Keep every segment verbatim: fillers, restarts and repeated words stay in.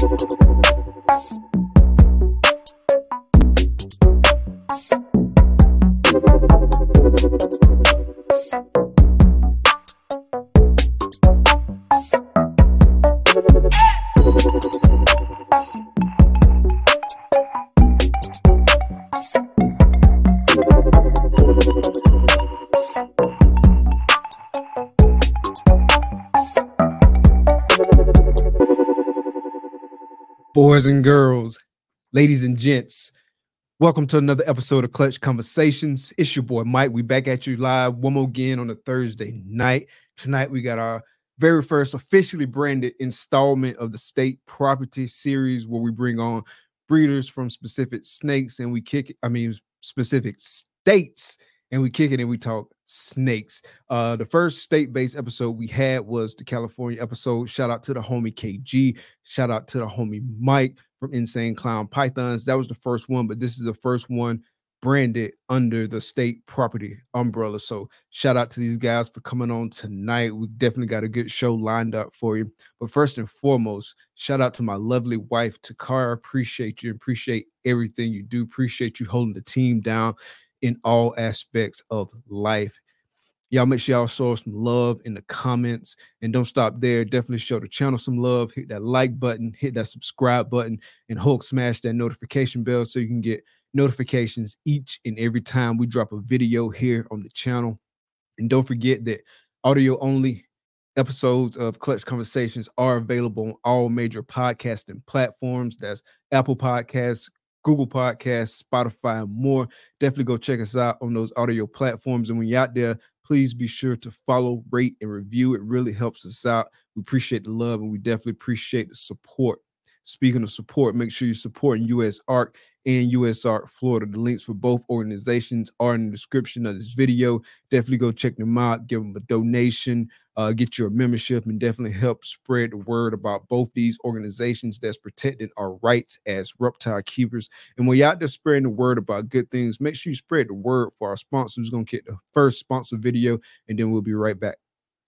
Boys and girls, ladies and gents, welcome to another episode of Clutch Conversations. It's your boy Mike. We back at you live one more again on a Thursday night. Tonight we got our very first officially branded installment of the State Property Series, where we bring on breeders from specific snakes and we kick it, I mean specific states, and we kick it and we talk snakes. Uh, the first state-based episode we had was the California episode. Shout out to the homie K G. Shout out to the homie Mike from Insane Clown Pythons. That was the first one, but this is the first one branded under the State Property umbrella. So shout out to these guys for coming on tonight. We definitely got a good show lined up for you. But first and foremost, shout out to my lovely wife, Takara. Appreciate you. Appreciate everything you do. Appreciate you holding the team down in all aspects of life. Y'all make sure y'all show us some love in the comments, and don't stop there. Definitely show the channel some love. Hit that like button, hit that subscribe button, and Hulk smash that notification bell so you can get notifications each and every time we drop a video here on the channel. And don't forget that audio only episodes of Clutch Conversations are available on all major podcasting platforms. That's Apple Podcasts, Google Podcasts, Spotify, and more. Definitely go check us out on those audio platforms. And when you're out there, please be sure to follow, rate, and review. It really helps us out. We appreciate the love, and we definitely appreciate the support. Speaking of support, make sure you're supporting U S A R C and U S A R C Florida. The links for both organizations are in the description of this video. Definitely go check them out, give them a donation, uh, get your membership, and definitely help spread the word about both these organizations that's protecting our rights as reptile keepers. And when you're out there spreading the word about good things, make sure you spread the word for our sponsors. We're going to get the first sponsor video, and then we'll be right back.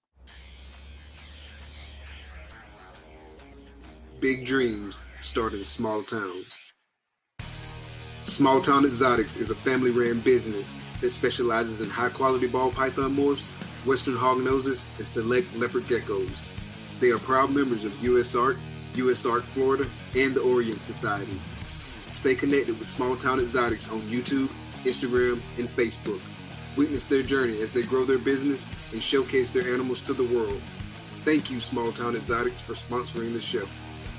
Big dreams start in small towns. Small Town Exotics is a family-ran business that specializes in high-quality ball python morphs, western hognoses, and select leopard geckos. They are proud members of U S A R C, U S A R C Florida, and the Orient Society. Stay connected with Small Town Exotics on YouTube, Instagram, and Facebook. Witness their journey as they grow their business and showcase their animals to the world. Thank you, Small Town Exotics, for sponsoring the show.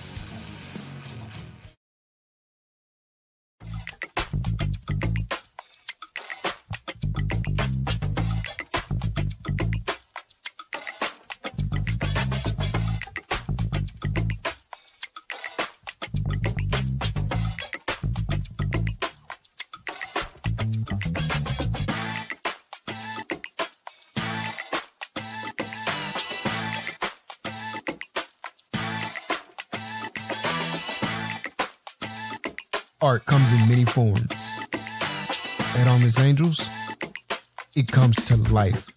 Art comes in many forms. At Honest Angels, it comes to life.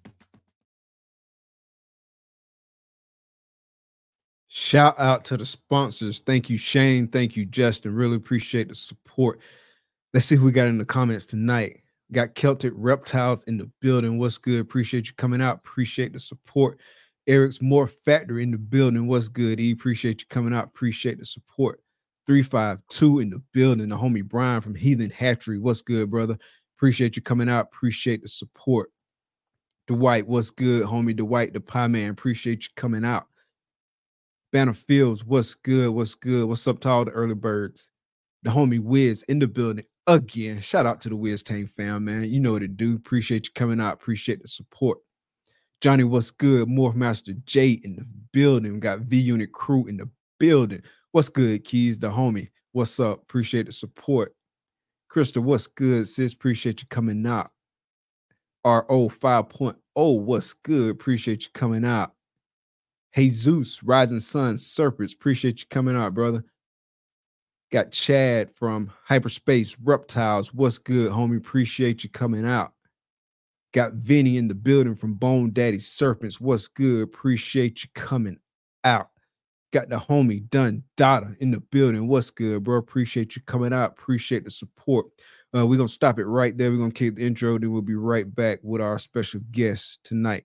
Shout out to the sponsors. Thank you, Shane. Thank you, Justin. Really appreciate the support. Let's see who we got in the comments tonight. Got Celtic Reptiles in the building. What's good? Appreciate you coming out. Appreciate the support. Eric's More Factory in the building. What's good? E, appreciate you coming out. Appreciate the support. three five two in the building. The homie Brian from Heathen Hatchery. What's good, brother? Appreciate you coming out. Appreciate the support. Dwight, what's good, homie? Dwight, the pie man. Appreciate you coming out. Banner Fields, what's good? What's good? What's up to all the early birds? The homie Wiz in the building again. Shout out to the Wiz Tank fam, man. You know what to do. Appreciate you coming out. Appreciate the support. Johnny, what's good? Morph Master J in the building. We got V Unit crew in the building. What's good, Keys? The homie. What's up? Appreciate the support. Crystal, what's good, sis? Appreciate you coming out. R O five point oh, what's good? Appreciate you coming out. Jesus, Rising Sun, Serpents. Appreciate you coming out, brother. Got Chad from Hyperspace Reptiles. What's good, homie? Appreciate you coming out. Got Vinny in the building from Bone Daddy Serpents. What's good? Appreciate you coming out. Got the homie Dun Dada in the building. What's good, bro? Appreciate you coming out. Appreciate the support. Uh, we're gonna stop it right there. We're gonna keep the intro, then we'll be right back with our special guest tonight.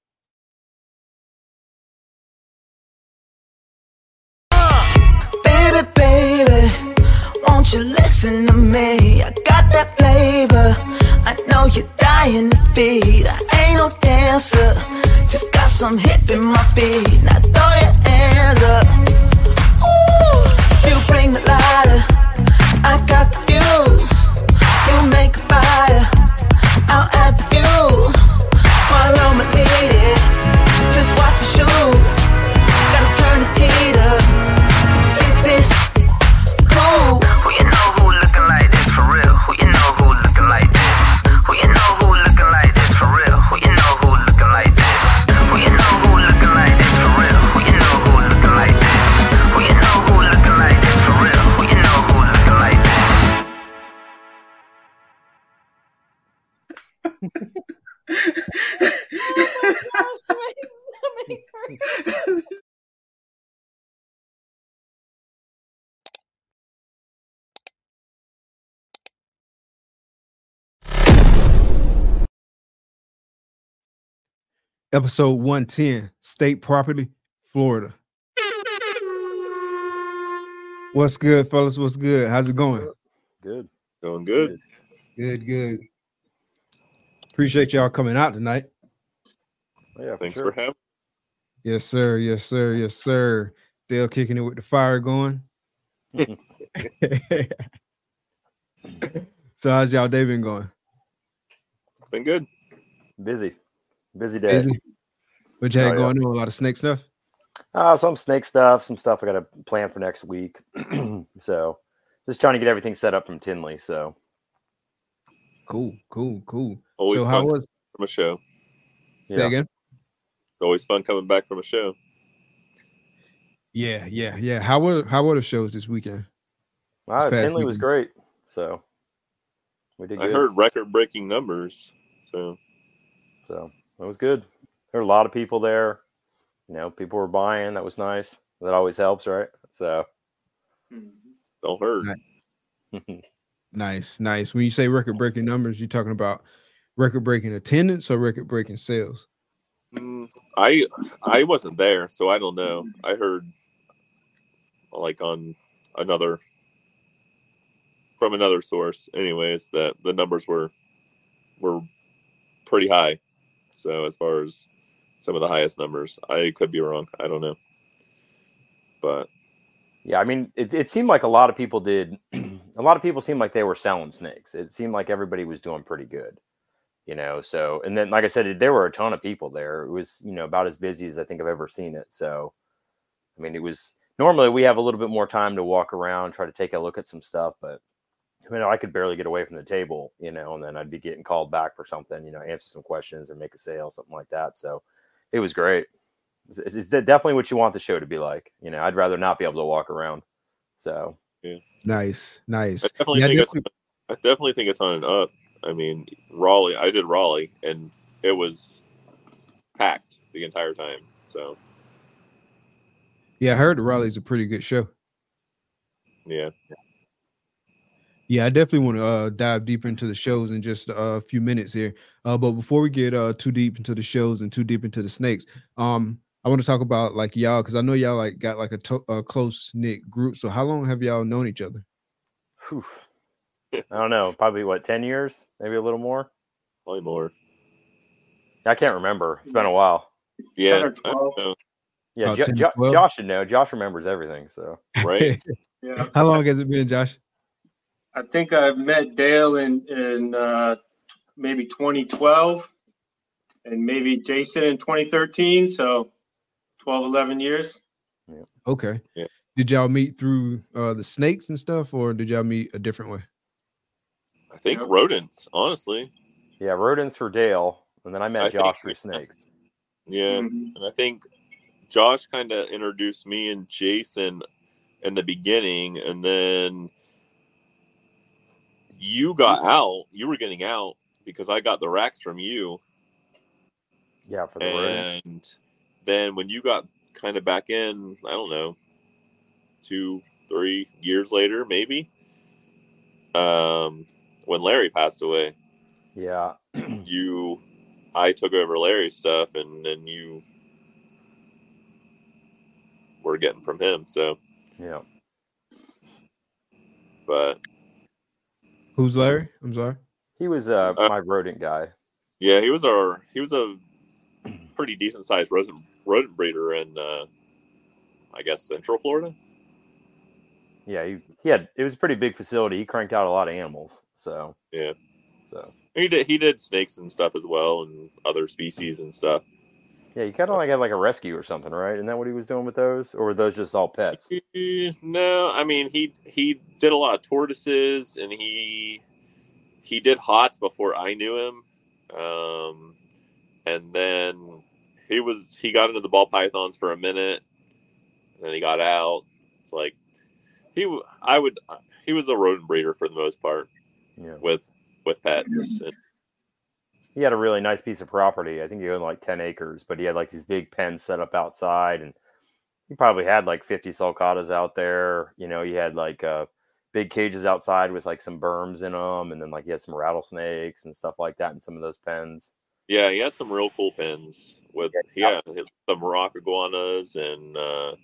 Baby, baby, won't you listen to me? I got that flavor, I know you're dying to feed. I ain't no dancer, just got some hip in my feet. Now throw your hands up. Ooh, you bring the lighter, I got the fuse. You make a fire, I'll add the fuel. Follow my lady, just watch your shoes. Gotta turn the heat up. This cool. Who you know who looking like this for real? Who you know who looking like this? Who you know who looking like this for real? Who you know who looking like this? Who you know who looking like this for real? Who you know who looking like this? Who you know who looking like this for real? Who you know who looking like this? Episode one ten, State Property, Florida. What's good, fellas? What's good? How's it going? Good. Going good. Good, good. Appreciate y'all coming out tonight. Yeah, for Thanks sure. for having Yes, sir. Yes, sir. Yes, sir. Dale kicking it with the fire going. So how's y'all day been going? Been good. Busy. Busy day. Busy? What you had Oh, yeah. going on? A lot of snake stuff? Uh, some snake stuff, some stuff I got to plan for next week. So just trying to get everything set up from Tinley. So Cool, cool, cool. Always so how fun was from a show. say Yeah. again? It's always fun coming back from a show. Yeah, yeah, yeah. How were how were the shows this weekend? uh, past Tinley was weekend. great. So we did I good. heard record-breaking numbers. So So it was good. There were a lot of people there. You know, people were buying. That was nice. That always helps, right? So don't hurt. Nice. Nice, nice. When you say record breaking numbers, you're talking about record breaking attendance or record breaking sales? Mm, I I wasn't there, so I don't know. I heard like on another from another source, anyways, that the numbers were were pretty high. So as far as some of the highest numbers, I could be wrong. I don't know, but yeah, I mean, it, it seemed like a lot of people did. A lot of people seemed like they were selling snakes. It seemed like everybody was doing pretty good, you know. So, and then, like I said, there were a ton of people there. It was, you know, about as busy as I think I've ever seen it. So, I mean, it was normally we have a little bit more time to walk around, try to take a look at some stuff, but you know, I could barely get away from the table, you know, and then I'd be getting called back for something, you know, answer some questions or make a sale, something like that. So, it was great. It's, it's definitely what you want the show to be like. You know, I'd rather not be able to walk around. So Nice, nice. I definitely Yeah, think definitely- it's I definitely think it's on an up. I mean, Raleigh. I did Raleigh, and it was packed the entire time. So yeah, I heard the Raleigh's a pretty good show. yeah, Yeah, I definitely want to uh, dive deeper into the shows in just uh, a few minutes here. Uh, but before we get uh, too deep into the shows and too deep into the snakes, um, I want to talk about like y'all because I know y'all like got like a, to- a close knit group. So how long have y'all known each other? whew, I don't know, probably what, ten years, maybe a little more. probably more. I can't remember. It's been a while. Yeah, ten or I twelve. don't know, Yeah, About Jo- ten, Jo- twelve? Josh should know. Josh remembers everything. So right? Yeah, How long has it been, Josh? I think I met Dale in in uh, maybe twenty twelve, and maybe Jason in twenty thirteen. So twelve, eleven years. Okay. Yeah. Did y'all meet through uh, the snakes and stuff, or did y'all meet a different way? I think Yep. rodents. Honestly, yeah, rodents for Dale, and then I met I think- Josh through snakes. yeah. Mhm. And I think Josh kind of introduced me and Jason in the beginning, and then you got out. You were getting out because I got the racks from you, Yeah, for the rodent. and then when you got kind of back in, I don't know, two, three years later, maybe, um, when Larry passed away. Yeah. you, I took over Larry's stuff, and then you were getting from him. So, Yeah. But Who's Larry? I'm sorry. He was uh, uh, my rodent guy. Yeah, he was our. He was a pretty decent sized rodent rodent breeder in, uh, I guess, Central Florida. Yeah, he, he had. It was a pretty big facility. He cranked out a lot of animals. So yeah, so he did. He did snakes and stuff as well, and other species and stuff. Yeah, he kind of like had like a rescue or something, right? Isn't that what he was doing with those, or were those just all pets? No, I mean he he did a lot of tortoises, and he he did hots before I knew him, um, and then he was he got into the ball pythons for a minute, and then he got out. It's like he I would he was a rodent breeder for the most part, Yeah, with with pets. And, he had a really nice piece of property. I think he owned like ten acres, but he had like these big pens set up outside, and he probably had like fifty sulcatas out there. You know, he had like uh, big cages outside with like some berms in them, and then like he had some rattlesnakes and stuff like that in some of those pens. Yeah, he had some real cool pens with yeah, yeah the Morocco iguanas, and uh,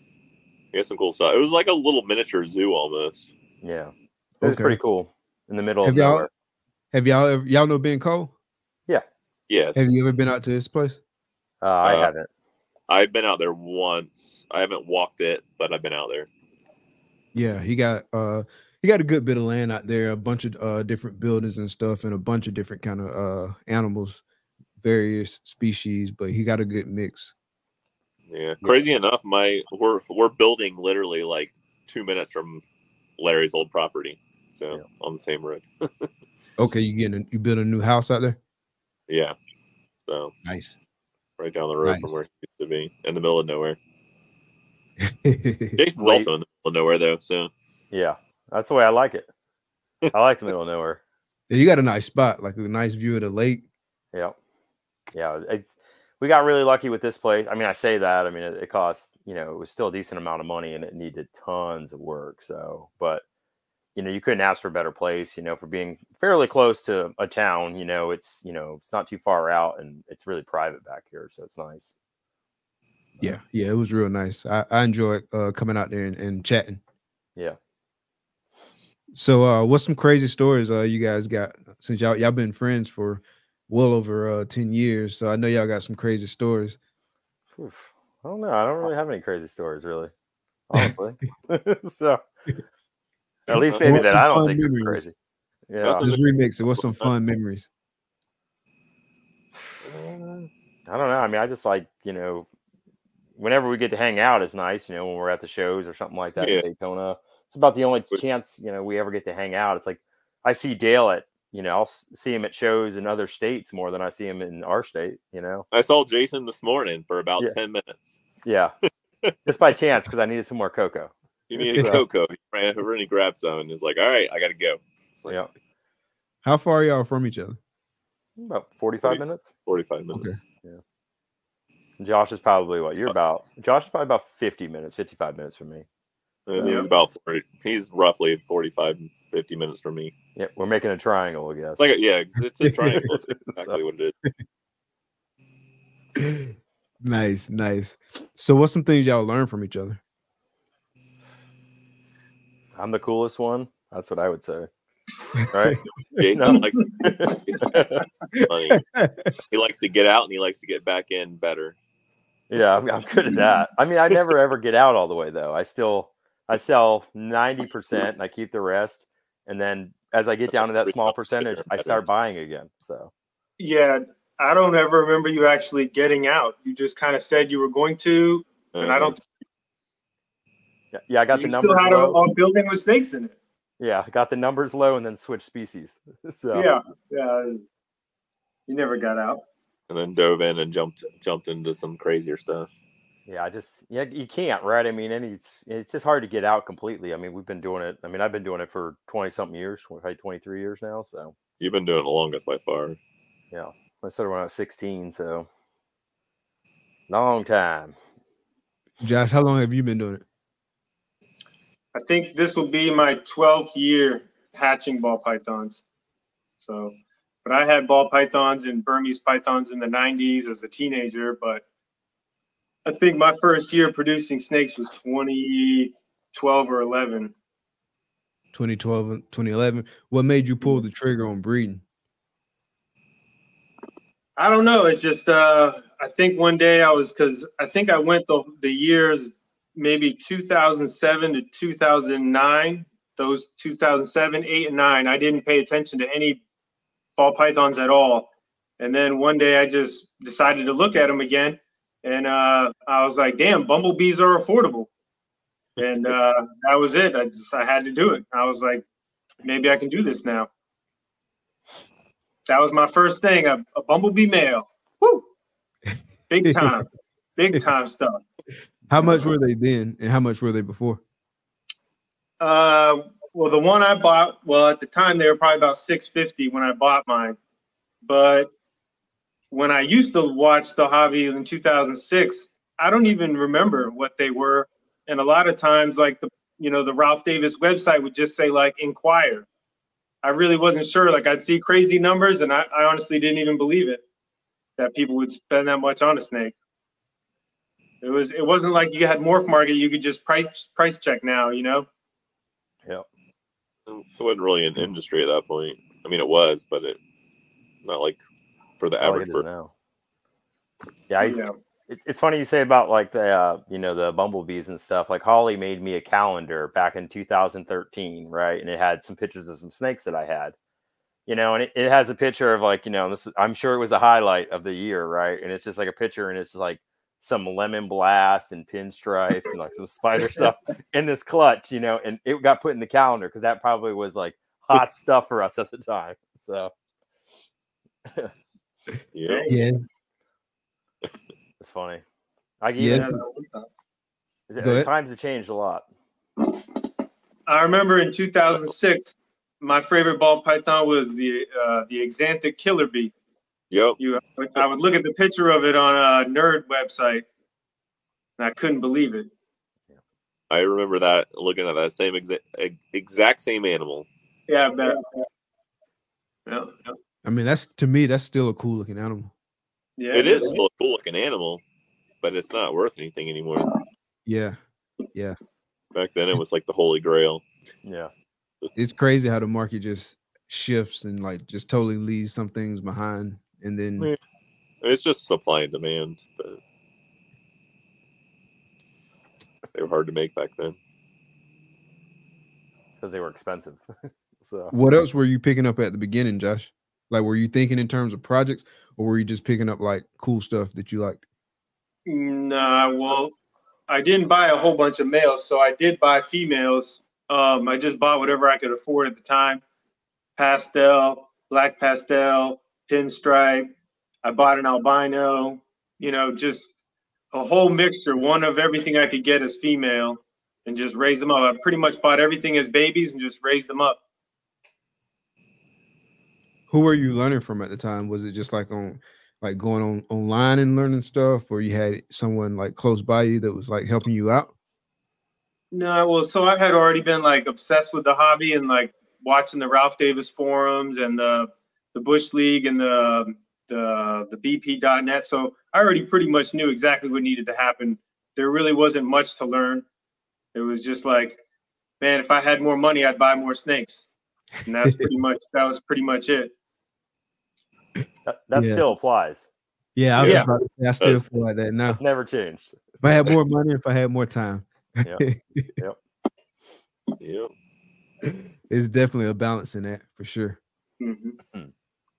he had some cool stuff. It was like a little miniature zoo almost. Yeah, it was Okay. pretty cool in the middle Have of y'all nowhere. have y'all ever, y'all know Ben Cole? Yeah. Yes. Have you ever been out to his place? Uh, I Uh, haven't. I've been out there once. I haven't walked it, but I've been out there. Yeah, he got uh he got a good bit of land out there, a bunch of uh different buildings and stuff, and a bunch of different kind of uh animals, various species, but he got a good mix. Yeah. Crazy enough, my we're we're building literally like two minutes from Larry's old property. So Yeah. on the same road. Okay, you getting a, you build a new house out there? Yeah. So Nice. right down the road Nice. from where he used to be, in the middle of nowhere. Yeah, Jason's Wait. also in the middle of nowhere though, so Yeah, that's the way I like it. I like the middle of nowhere. you got a nice spot, like a nice view of the lake. Yeah, yeah. It's we got really lucky with this place. I mean, I say that. I mean, it, it cost, you know, it was still a decent amount of money, and it needed tons of work. So, but you know, you couldn't ask for a better place. You know, for being fairly close to a town. You know, it's you know, it's not too far out, and it's really private back here, so it's nice. Yeah, yeah, it was real nice. I, I enjoyed uh coming out there and, and chatting. Yeah. So uh what's some crazy stories uh you guys got, since y'all y'all been friends for well over uh ten years, so I know y'all got some crazy stories. Oof. I don't know. I don't really have any crazy stories, really, honestly. So at least maybe What's that some I don't fun think are memories? crazy. Yeah. Just remix it. What's some fun memories? I don't know. I mean, I just like, you know, whenever we get to hang out is nice, you know, when we're at the shows or something like that Yeah. in Daytona. It's about the only chance, you know, we ever get to hang out. It's like I see Dale at, you know, I'll s- see him at shows in other states more than I see him in our state, you know. I saw Jason this morning for about Yeah. ten minutes. Yeah. Just by chance, because I needed some more cocoa. He needed So- cocoa. He ran over and he grabbed some and was like, all right, I got to go. It's like Yeah. How far are y'all from each other? About forty-five Forty- minutes. forty-five minutes. Okay. Josh is probably what you're about. Josh is probably about fifty minutes, fifty-five minutes from me. And So- he's about forty, he's roughly forty-five, fifty minutes from me. Yeah, we're making a triangle, I guess. Like, yeah, it's it's a triangle. It's exactly So- what it is. Nice, nice. So what's some things y'all learn from each other? I'm the coolest one. That's what I would say. Right? Jason No. likes money. He likes to get out and he likes to get back in better. Yeah, I'm, I'm good at that. I mean, I never ever get out all the way though. I still I sell ninety percent and I keep the rest. And then as I get down to that small percentage, I start buying again. So Yeah, I don't ever remember you actually getting out. You just kind of said you were going to, and I don't. yeah, yeah I got you the still numbers had a, low. a building with snakes in it. Yeah, I got the numbers low and then switched species. So Yeah, yeah. You never got out. and then dove in and jumped jumped into some crazier stuff. yeah, I just yeah, you can't, right? I mean, and it's it's just hard to get out completely. I mean, we've been doing it. I mean, I've been doing it for twenty something years, probably twenty-three years now. So You've been doing it the longest by far. yeah, I started when I was sixteen, so long time. Josh, how long have you been doing it? I think this will be my twelfth year hatching ball pythons. So, but I had ball pythons and Burmese pythons in the nineties as a teenager, but I think my first year producing snakes was twenty twelve or eleven. twenty twelve and twenty eleven. What made you pull the trigger on breeding? I don't know. It's just, uh, I think one day I was, because I think I went the, the years maybe two thousand seven to two thousand nine, those two thousand seven, eight, and nine. I didn't pay attention to any ball pythons at all. And then one day I just decided to look at them again. And uh, I was like, damn, bumblebees are affordable. And uh, that was it. I just, I had to do it. I was like, maybe I can do this now. That was my first thing, a, a bumblebee male. Woo! Big time. Big time stuff. How much were they then, and how much were they before? Uh, well, the one I bought, well, at the time, they were probably about six fifty when I bought mine. But when I used to watch the hobby in two thousand six, I don't even remember what they were. And a lot of times, like, the you know, the Ralph Davis website would just say, like, inquire. I really wasn't sure. Like, I'd see crazy numbers, and I, I honestly didn't even believe it, that people would spend that much on a snake. It was. It wasn't like you had Morph Market. You could just price price check now, you know? Yeah. It wasn't really an industry at that point. I mean, it was, but it not like for the Not like average it is person. now. Yeah, I used, Yeah. it's it's funny you say about like the uh, you know the bumblebees and stuff. Like Holly made me a calendar back in two thousand thirteen, right? And it had some pictures of some snakes that I had, you know, and it, it has a picture of like you know this. Is, I'm sure it was a highlight of the year, right? And it's just like a picture, and it's like some lemon blast and pinstripes and like some spider stuff in this clutch, you know, and it got put in the calendar because that probably was like hot stuff for us at the time. So Yeah. Yeah. it's funny. I Yeah. even, Go the ahead. times have changed a lot. I remember in two thousand six, my favorite ball python was the uh, the Exanthic Killer Bee. Yep. You, I would look at the picture of it on a nerd website, and I couldn't believe it. I remember that, looking at that same exact exact same animal. Yeah, I bet. Yeah, yeah. I mean, that's to me, that's still a cool looking animal. Yeah, It is still a cool looking animal, but it's not worth anything anymore. Yeah. Yeah. Back then, it was like the holy grail. Yeah. It's crazy how the market just shifts and like just totally leaves some things behind. And then Yeah. It's just supply and demand, but they were hard to make back then. Because they were expensive. So what else were you picking up at the beginning, Josh? Like, were you thinking in terms of projects, or were you just picking up like cool stuff that you liked? Nah, well, I didn't buy a whole bunch of males, so I did buy females. Um, I just bought whatever I could afford at the time. Pastel, black pastel, pinstripe. I bought an albino, you know, just a whole mixture, one of everything I could get as female, and just raise them up. I pretty much bought everything as babies and just raised them up. Who were you learning from at the time? Was it just like on like going on online and learning stuff, or you had someone like close by you that was like helping you out? No, well, so I had already been like obsessed with the hobby and like watching the Ralph Davis forums and the the Bush League and the the the B P dot net. So I already pretty much knew exactly what needed to happen. There really wasn't much to learn. It was just like, man, if I had more money, I'd buy more snakes. And that's pretty much that was pretty much it. that, that Yeah. still applies. Yeah, I was Yeah. just about to say, I still feel like that now. It's never changed. If I had more money, if I had more time, Yep. Yep. Yep. it's definitely a balance in that for sure. Mhm.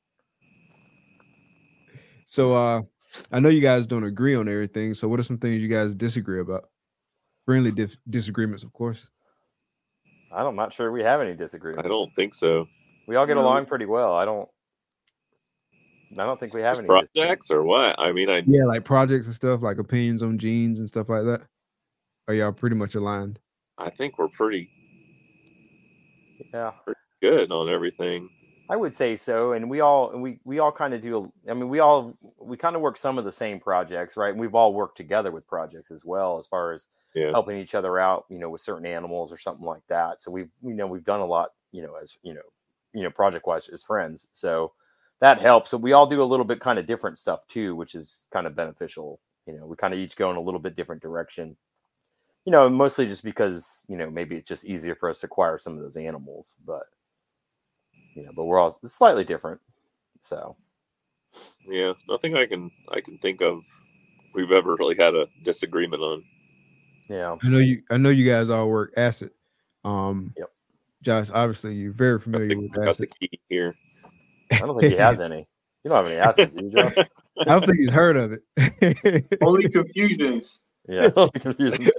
So uh I know you guys don't agree on everything. So what are some things you guys disagree about? Friendly dif- disagreements, of course. I don't, I'm not sure we have any disagreements. I don't think so. We all get No. along pretty well. I don't. I don't think we have Just any projects disagreements. or what? I mean, I Yeah, like projects and stuff, like opinions on genes and stuff like that. Are y'all pretty much aligned? I think we're pretty Yeah. good on everything. I would say so, and we all we we all kind of do. I mean, we all we kind of work some of the same projects, right? And we've all worked together with projects as well, as far as Yeah. helping each other out, you know, with certain animals or something like that. So we've you know we've done a lot, you know, as you know, you know, project wise as friends. So that helps. So we all do a little bit kind of different stuff too, which is kind of beneficial. You know, we kind of each go in a little bit different direction. You know, mostly just because you know maybe it's just easier for us to acquire some of those animals, but. You know, but we're all slightly different. So, Yeah, nothing I can I can think of we've ever really had a disagreement on. yeah. I know you. I know you guys all work acid. Um, Yep. Josh, obviously you're very I familiar think with we got the acid. key here. I don't think he has any. You don't have any acids, do you, Josh? I don't think he's heard of it. Only confusions. Yeah. Confusing.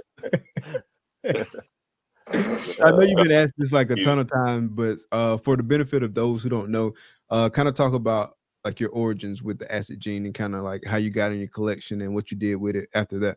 I know you've been asked this like a ton of times, but uh, for the benefit of those who don't know, uh, kind of talk about like your origins with the acid gene and kind of like how you got in your collection and what you did with it after that.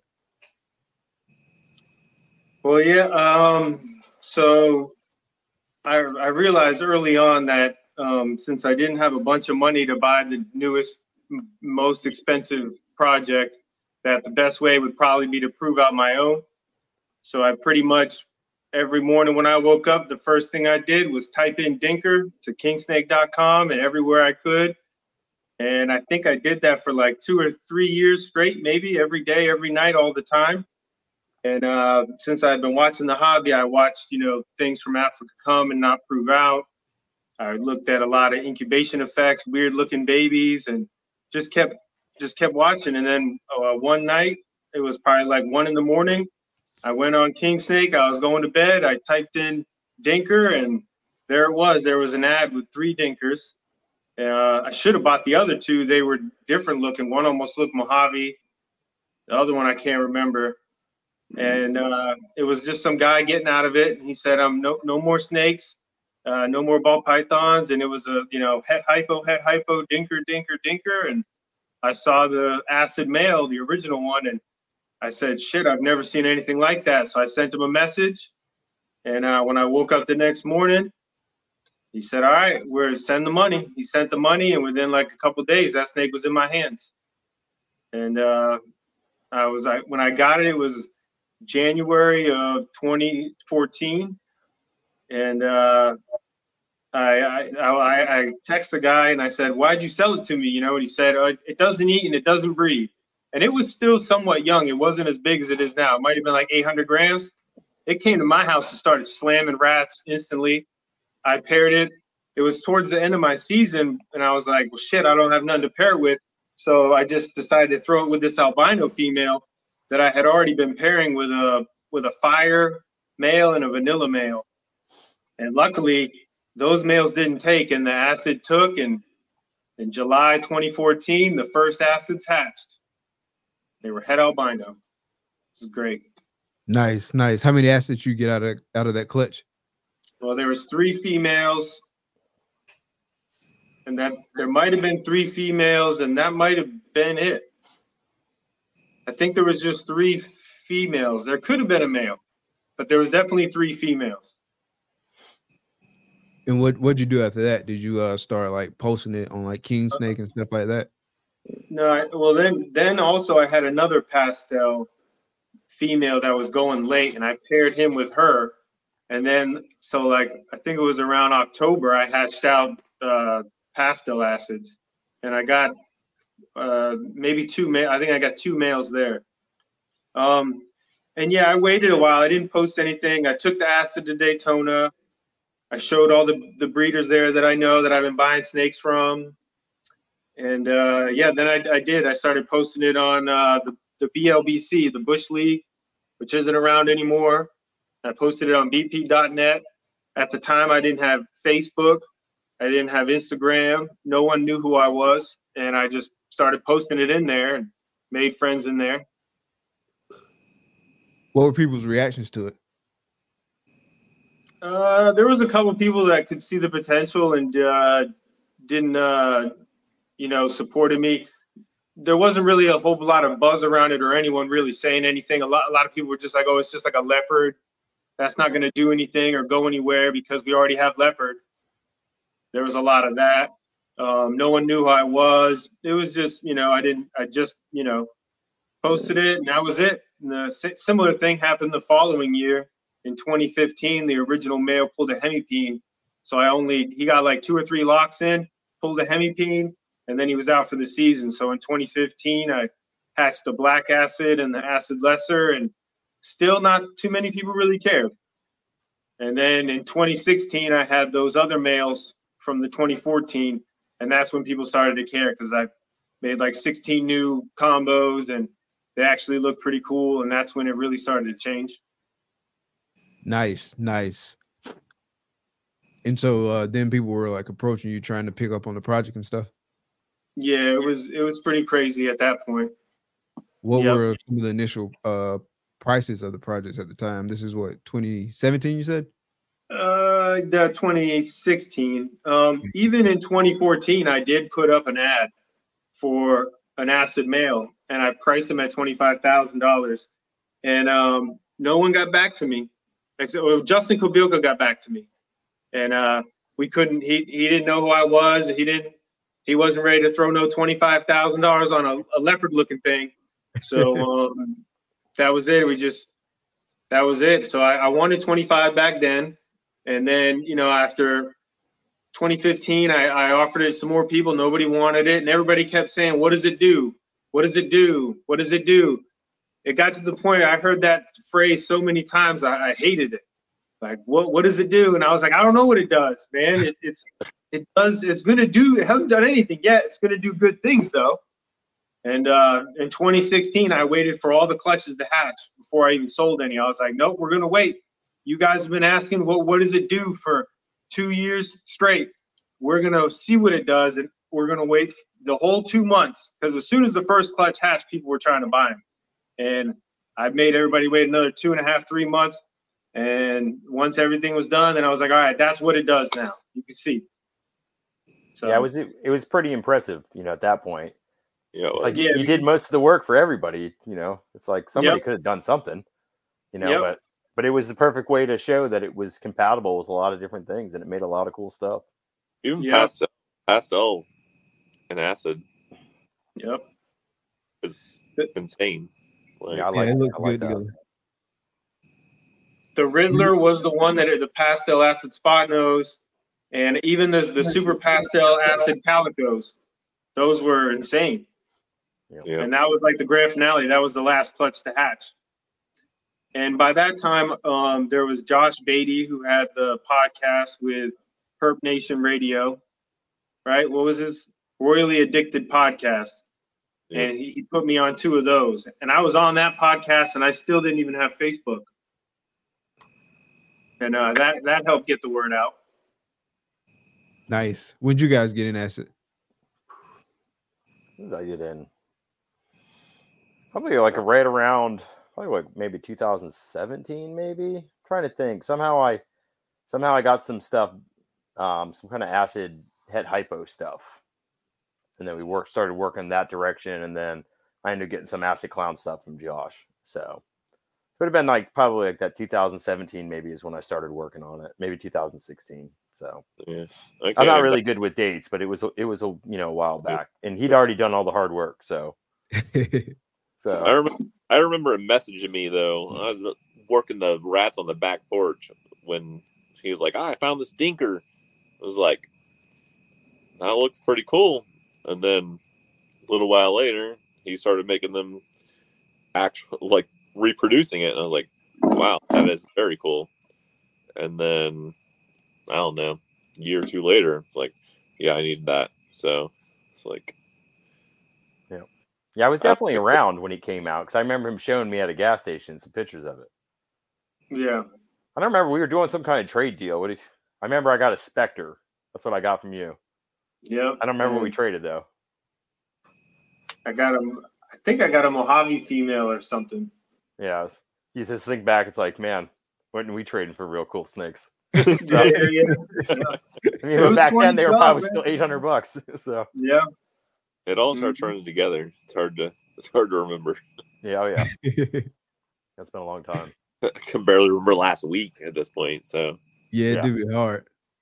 Well, yeah. Um, so I, I realized early on that um, since I didn't have a bunch of money to buy the newest, m- most expensive project, that the best way would probably be to prove out my own. So I pretty much every morning when I woke up, the first thing I did was type in Dinker to king snake dot com and everywhere I could. And I think I did that for like two or three years straight, maybe every day, every night, all the time. And uh, since I've been watching the hobby, I watched, you know, things from Africa Come and Not Prove Out. I looked at a lot of incubation effects, weird looking babies, and just kept just kept watching. And then uh, one night, it was probably like one in the morning. I went on King Snake. I was going to bed. I typed in Dinker, and there it was. There was an ad with three Dinkers. Uh, I should have bought the other two. They were different looking. One almost looked Mojave. The other one I can't remember. And uh, it was just some guy getting out of it. He said, "Um, no, no more snakes, uh, no more ball pythons." And it was a, you know, het hypo, het hypo, Dinker, Dinker, Dinker. And I saw the acid male, the original one, and I said, shit, I've never seen anything like that. So I sent him a message. And uh, when I woke up the next morning, he said, all right, we're send the money. He sent the money. And within like a couple of days, that snake was in my hands. And uh, I was like, when I got it, it was January of twenty fourteen. And uh, I, I, I, I text the guy and I said, why'd you sell it to me? You know, and he said, oh, it doesn't eat and it doesn't breed. And it was still somewhat young. It wasn't as big as it is now. It might have been like eight hundred grams. It came to my house and started slamming rats instantly. I paired it. It was towards the end of my season, and I was like, well, shit, I don't have nothing to pair it with. So I just decided to throw it with this albino female that I had already been pairing with a with a fire male and a vanilla male. And luckily, those males didn't take, and the acid took. And in July twenty fourteen, the first acids hatched. They were het albino. This is great. Nice, nice. How many acids you get out of out of that clutch? Well, there was three females, and that there might have been three females, and that might have been it. I think there was just three females. There could have been a male, but there was definitely three females. And what what'd you do after that? Did you uh start like posting it on like King Snake and stuff like that? No, I, well then then also I had another pastel female that was going late, and I paired him with her. And then so like I think it was around October I hatched out uh, pastel acids, and I got uh, maybe two ma- I think I got two males there. Um, and yeah, I waited a while. I didn't post anything. I took the acid to Daytona. I showed all the the breeders there that I know that I've been buying snakes from. And uh, yeah, then I, I did. I started posting it on uh, the, the B L B C, the Bush League, which isn't around anymore. I posted it on B P dot net. At the time, I didn't have Facebook. I didn't have Instagram. No one knew who I was. And I just started posting it in there and made friends in there. What were people's reactions to it? Uh, there was a couple of people that could see the potential and uh, didn't, uh, you know, supported me. There wasn't really a whole lot of buzz around it or anyone really saying anything. A lot, a lot of people were just like, oh, it's just like a leopard. That's not going to do anything or go anywhere because we already have leopard. there was a lot of that. Um, no one knew who I was. It was just, you know, I didn't, I just, you know, posted it and that was it. And the similar thing happened the following year in twenty fifteen. The original male pulled a hemipene. So I only, he got like two or three locks in, pulled a hemipene, and then he was out for the season. So in twenty fifteen, I hatched the black acid and the acid lesser, and still not too many people really cared. And then in twenty sixteen, I had those other males from the twenty fourteen, and that's when people started to care because I made like sixteen new combos and they actually look pretty cool. And that's when it really started to change. Nice, nice. And so uh, then people were like approaching you, trying to pick up on the project and stuff. Yeah, it was it was pretty crazy at that point. What Yep. were some of the initial uh, prices of the projects at the time? This is what, twenty seventeen, you said? Uh, the twenty sixteen. Um, even in twenty fourteen, I did put up an ad for an acid male, and I priced him at twenty-five thousand dollars, and um, no one got back to me. Except well, Justin Kobilka got back to me, and uh, we couldn't. He he didn't know who I was. He didn't. He wasn't ready to throw no twenty-five thousand dollars on a, a leopard-looking thing. So um, that was it. We just that was it. So I, I wanted twenty-five back then. And then, you know, after twenty fifteen, I, I offered it to some more people. Nobody wanted it. And everybody kept saying, what does it do? What does it do? What does it do? It got to the point I heard that phrase so many times, I, I hated it. Like, what what does it do? And I was like, I don't know what it does, man. It, it's it does. It's going to do. It hasn't done anything yet. It's going to do good things, though. And uh, in twenty sixteen, I waited for all the clutches to hatch before I even sold any. I was like, nope, we're going to wait. You guys have been asking, what, what does it do for two years straight? We're going to see what it does, and we're going to wait the whole two months. Because as soon as the first clutch hatched, people were trying to buy them. And I made everybody wait another two and a half, three months. And once everything was done, then I was like, all right, that's what it does now. You can see. So, yeah, it was it was pretty impressive, you know, at that point. Yeah, It's well, like yeah, you, you did most of the work for everybody, you know. It's like somebody Yep. could have done something, you know, Yep. but but it was the perfect way to show that it was compatible with a lot of different things, and it made a lot of cool stuff. even Yeah. Pastel, Pastel and acid Yep. is insane. Like, Yeah, I Yeah, like it looks I like good that. together. The Riddler was the one that the pastel acid spot nose, and even the the super pastel acid calicos. Those were insane. yeah, And that was like the grand finale. That was the last clutch to hatch. And by that time, um, there was Josh Beatty, who had the podcast with Herp Nation Radio, right? What was his Royally Addicted podcast? yeah. And he, he put me on two of those. And I was on that podcast, and I still didn't even have Facebook. And uh, that that helped get the word out. Nice. When'd you guys get in acid? When did I get in? Probably like right around, probably like maybe two thousand seventeen, maybe. I'm trying to think. Somehow I, somehow I got some stuff, um, some kind of acid het hypo stuff, and then we worked, started working that direction, and then I ended up getting some acid clown stuff from Josh. So it would have been like probably like that two thousand seventeen, maybe is when I started working on it. Maybe two thousand sixteen. So yeah. Okay, I'm not exactly. really good with dates, but it was it was a you know a while back, and he'd already done all the hard work. So so I remember, I remember him messaging me though. I was working the rats on the back porch when he was like, ah, "I found this dinker." I was like, "That looks pretty cool." And then a little while later, he started making them actual, like reproducing it, and I was like, "Wow, that is very cool." And then I don't know, a year or two later, it's like, "Yeah, I need that." So it's like. yeah, I was definitely around when he came out because I remember him showing me at a gas station some pictures of it. Yeah. I don't remember we were doing some kind of trade deal. What did, I remember I got a Spectre. That's what I got from you. Yep. I don't remember what we And traded though. I got him. I think I got a Mojave female or something. Yeah, it was- you just think back, it's like, man, when we trading for real cool snakes? Yeah, yeah, yeah. I mean, It but was back then they were twenty probably twelve, still man. eight hundred bucks. So Yeah. It all starts Mhm. turning together. It's hard to it's hard to remember. yeah, oh yeah, that's been a long time. I can barely remember last week at this point. So Yeah, it Yeah. do be hard.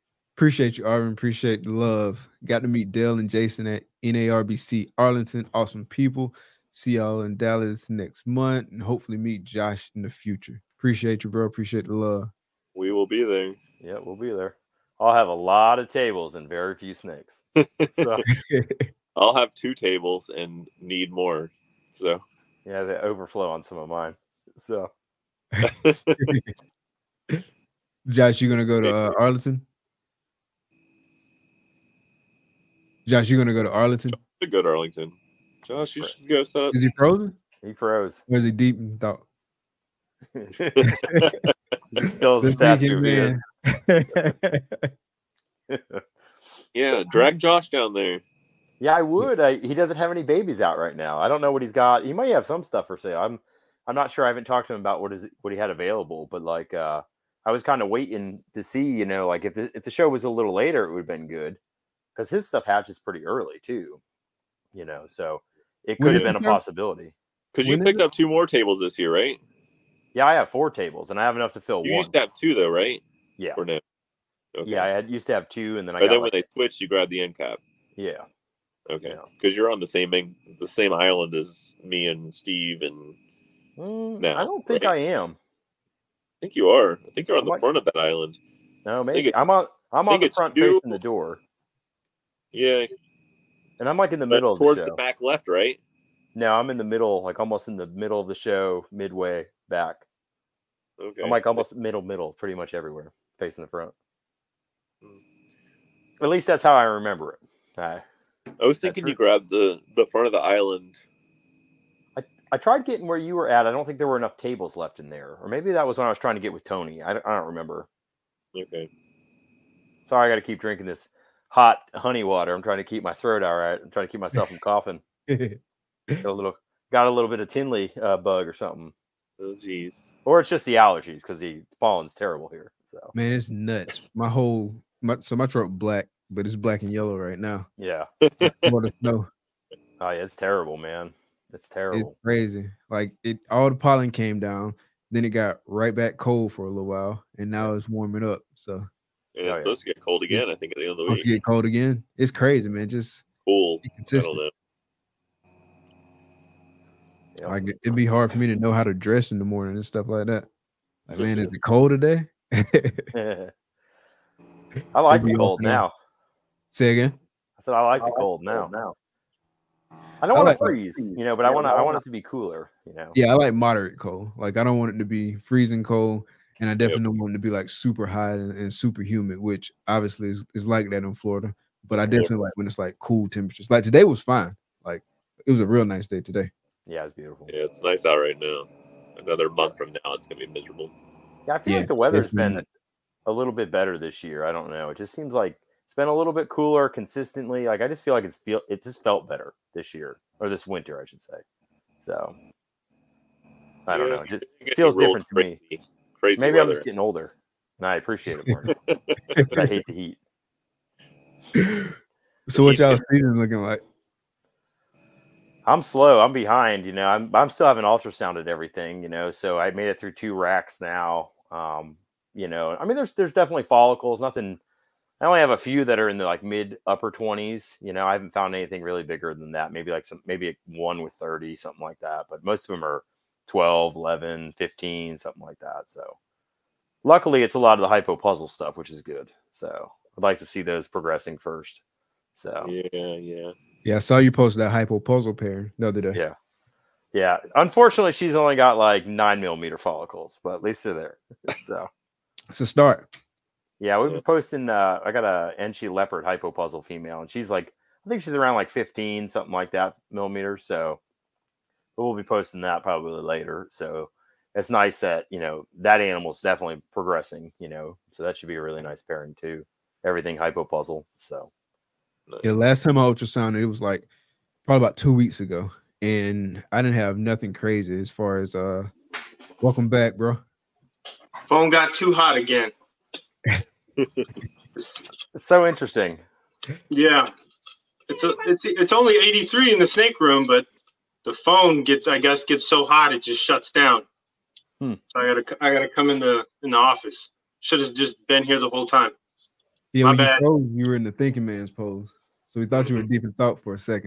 Appreciate you, Arvin. Appreciate the love. Got to meet Dale and Jason at N A R B C Arlington. Awesome people. See y'all in Dallas next month and hopefully meet Josh in the future. Appreciate you, bro. Appreciate the love. We will be there. Yeah, we'll be there. I'll have a lot of tables and very few snakes. So I'll have two tables and need more. So yeah, they overflow on some of mine. So Josh, you gonna go to uh, Arlington? Josh, you gonna go to Arlington? To go to Arlington. Josh, you should go set up. Is he frozen? He froze. Or is he deep in thought? He still is a statue. Man. Yeah, drag Josh down there. Yeah, I would. I, he doesn't have any babies out right now. I don't know what he's got. He might have some stuff for sale. I'm I'm not sure. I haven't talked to him about what is what he had available, but like uh, I was kind of waiting to see, you know, like if the, if the show was a little later, it would have been good because his stuff hatches pretty early too, you know. So it could have been a possibility. Because you picked up two more tables this year, right? Yeah, I have four tables, and I have enough to fill you one. You used to have two, though, right? Yeah. Or no? Okay. Yeah, I had, used to have two, and then I. But got then like, when they switched, you grabbed the end cap. Yeah. Okay. Because yeah. you're on the same the same island as me and Steve and. Mm, now, I don't think right? I am. I think you are. I think you're on I'm the like, front of that island. No, maybe it, I'm on. I'm on the front you. facing the door. Yeah. And I'm like in the but middle of towards the show. the back left, right? No, I'm in the middle, like almost in the middle of the show, midway back. Okay. I'm like almost middle, middle, pretty much everywhere, facing the front. Hmm. At least that's how I remember it. I, I was thinking you grabbed the, the front of the island. I, I tried getting where you were at. I don't think there were enough tables left in there. Or maybe that was when I was trying to get with Tony. I don't, I don't remember. Okay. Sorry, I got to keep drinking this hot honey water. I'm trying to keep my throat all right. I'm trying to keep myself from coughing. Got a little, got a little bit of Tinley uh, bug or something. Oh, jeez. Or it's just the allergies because the pollen's terrible here. So man, it's nuts. My whole, my, so my throat black, but it's black and yellow right now. Yeah. More the snow. Oh yeah, it's terrible, man. It's terrible. It's crazy. Like it, all the pollen came down. Then it got right back cold for a little while, and now it's warming up. So yeah, it's oh, supposed yeah. to get cold again. I think at the end of the week. Get cold again. It's crazy, man. Just cool. Be consistent. I don't know. Like it'd be hard for me to know how to dress in the morning and stuff like that. Like, man, is it cold today? I like the cold now. Say again. I said I like I the like cold now. Now I don't I want like to freeze, it. you know, but yeah, I want to. I want it to be cooler, you know. Yeah, I like moderate cold. Like I don't want it to be freezing cold, and I definitely yep. don't want it to be like super hot and, and super humid, which obviously is, is like that in Florida. But I definitely like when it's like cool temperatures. Like today was fine. Like it was a real nice day today. Yeah, it's beautiful. Yeah, it's nice out right now. Another month from now, it's gonna be miserable. Yeah, I feel yeah, like the weather's been nice. a little bit better this year. I don't know. It just seems like it's been a little bit cooler consistently. Like I just feel like it's feel it just felt better this year or this winter, I should say. So I don't yeah, know. It just it feels different crazy, to me. Crazy Maybe weather. I'm just getting older, and I appreciate it more. But I hate the heat. So what y'all season looking like? I'm slow. I'm behind, you know, I'm, I'm still having ultrasounded everything, you know, so I made it through two racks now. Um, you know, I mean, there's, there's definitely follicles, nothing. I only have a few that are in the like mid upper twenties, you know, I haven't found anything really bigger than that. Maybe like some, maybe one with thirty, something like that. But most of them are twelve, eleven, fifteen, something like that. So luckily it's a lot of the hypopuzzle stuff, which is good. So I'd like to see those progressing first. So yeah, yeah. Yeah, I saw you posted that hypopuzzle pair the other day. Yeah. Yeah. Unfortunately, she's only got like nine millimeter follicles, but at least they're there. So it's a start. Yeah, we've been posting uh I got a Enchi leopard hypopuzzle female, and she's like I think she's around like fifteen, something like that millimeters. So we'll be posting that probably later. So it's nice that, you know, that animal's definitely progressing, you know. So that should be a really nice pairing too. Everything hypopuzzle. So yeah, last time I ultrasounded, it was like probably about two weeks ago, and I didn't have nothing crazy as far as uh. Welcome back, bro. Phone got too hot again. It's so interesting. Yeah, it's a, it's it's only eighty-three in the snake room, but the phone gets I guess gets so hot it just shuts down. Hmm. So I gotta I gotta come in the in the office. Should have just been here the whole time. Yeah, My when bad. you froze, you were in the thinking man's pose. So we thought you were deep in thought for a second.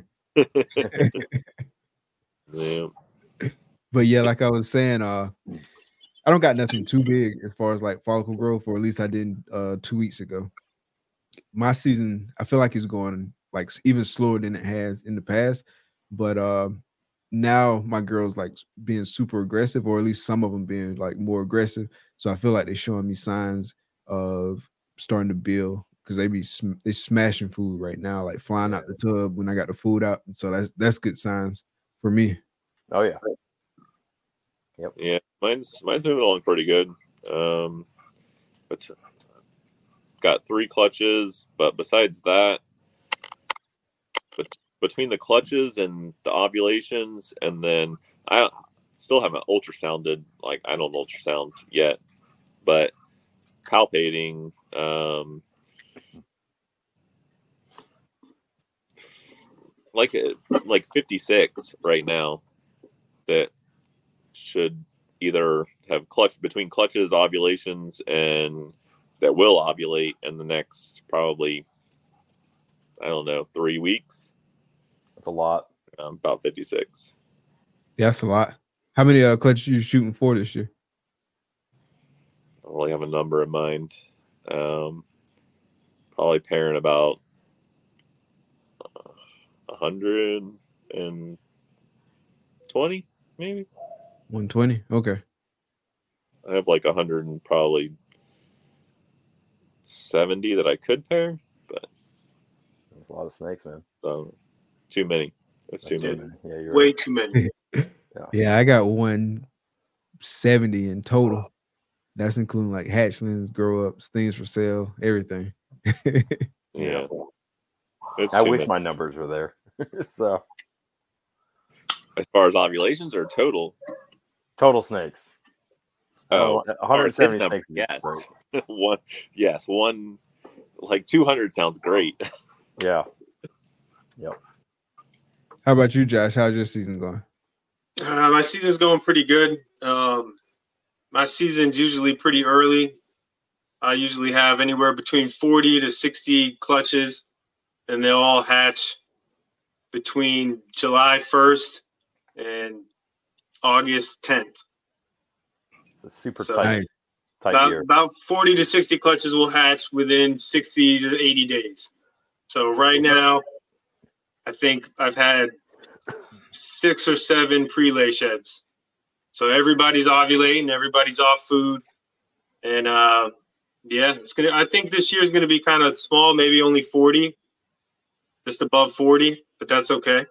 Yeah. But yeah, like I was saying, uh, I don't got nothing too big as far as like follicle growth, or at least I didn't uh two weeks ago. My season, I feel like it's going like even slower than it has in the past. But uh, now my girls like being super aggressive, or at least some of them being like more aggressive. So I feel like they're showing me signs of starting to build, because they be sm- they smashing food right now, like flying out the tub when I got the food out. So that's that's good signs for me. Oh yeah. Yep. Yeah, mine's mine's moving along pretty good. Um, but got three clutches, but besides that, but between the clutches and the ovulations, and then I still haven't ultrasounded. Like I don't ultrasound yet, but palpating. Um, like like fifty-six right now that should either have clutch between clutches, ovulations, and that will ovulate in the next probably, I don't know, three weeks. That's a lot. Um, about fifty-six. Yeah, that's a lot. How many uh, clutches you shooting for this year? I don't really have a number in mind. Um, probably pairing about a hundred and twenty, maybe. one twenty. Okay. I have like a hundred and probably seventy that I could pair, but There's a lot of snakes, man. um, too many. That's, That's too too many. many. Yeah, you're Way right. too many. Yeah. Yeah, I got one seventy in total. That's including like hatchlings, grow ups, things for sale, everything. Yeah. It's I too wish many. my numbers were there. So As far as ovulations or total? total snakes. Oh, one hundred seventy number, snakes. yes. one, yes, one, like two hundred sounds great. Yeah. Yep. How about you, Josh? How's your season going? Uh, my season's going pretty good. Um, my season's usually pretty early. I usually have anywhere between forty to sixty clutches, and they all hatch between July first and August tenth. It's a super So- tight, Nice. tight About, year. about forty to sixty clutches will hatch within sixty to eighty days. So right now, I think I've had six or seven pre-lay sheds. So everybody's ovulating, everybody's off food. And uh, yeah, it's gonna. I think this year is gonna be kind of small, maybe only forty, just above forty, but that's okay.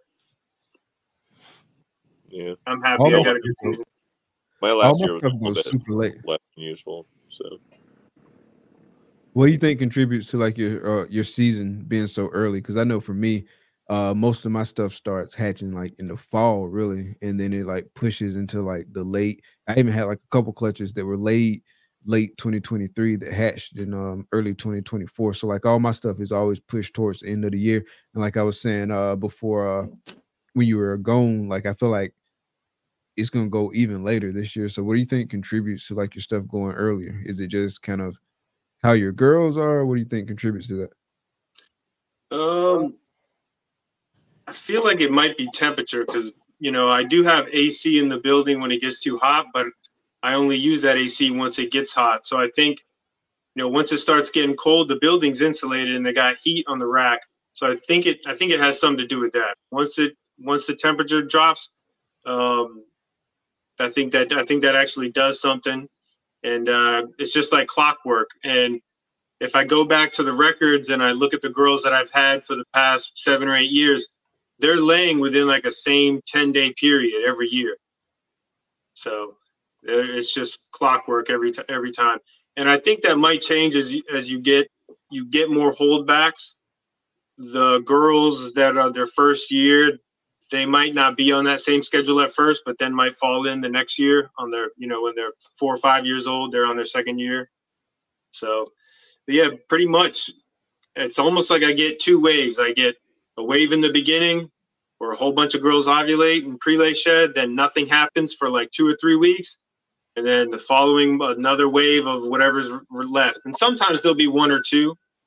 Yeah. I'm happy I Almost. got a good season. My last All year my was a stuff little goes bit super late. less than usual. So What do you think contributes to like your uh, your season being so early? Because I know for me, uh, most of my stuff starts hatching like in the fall, really, and then it like pushes into like the late. I even had like a couple clutches that were late, late twenty twenty-three that hatched in um early twenty twenty-four. So like all my stuff is always pushed towards the end of the year. And like I was saying uh before, uh, when you were gone, like I feel like it's gonna go even later this year. So what do you think contributes to like your stuff going earlier? Is it just kind of how your girls are? What do you think contributes to that? Um, I feel like it might be temperature because, you know, I do have A C in the building when it gets too hot, but I only use that A C once it gets hot. So I think, you know, once it starts getting cold, the building's insulated and they got heat on the rack. So I think it, I think it has something to do with that. Once it, once the temperature drops, um, I think that, I think that actually does something. And uh, it's just like clockwork. And if I go back to the records and I look at the girls that I've had for the past seven or eight years, they're laying within like a same ten day period every year. So it's just clockwork every t- every time. And I think that might change as you, as you get you get more holdbacks. The girls that are their first year, they might not be on that same schedule at first, but then might fall in the next year on their, you know, when they're four or five years old, they're on their second year. So, but yeah, pretty much. It's almost like I get two waves. I get a wave in the beginning where a whole bunch of girls ovulate and pre-lay shed, then nothing happens for like two or three weeks. And then the following, another wave of whatever's left. And sometimes there'll be one or two,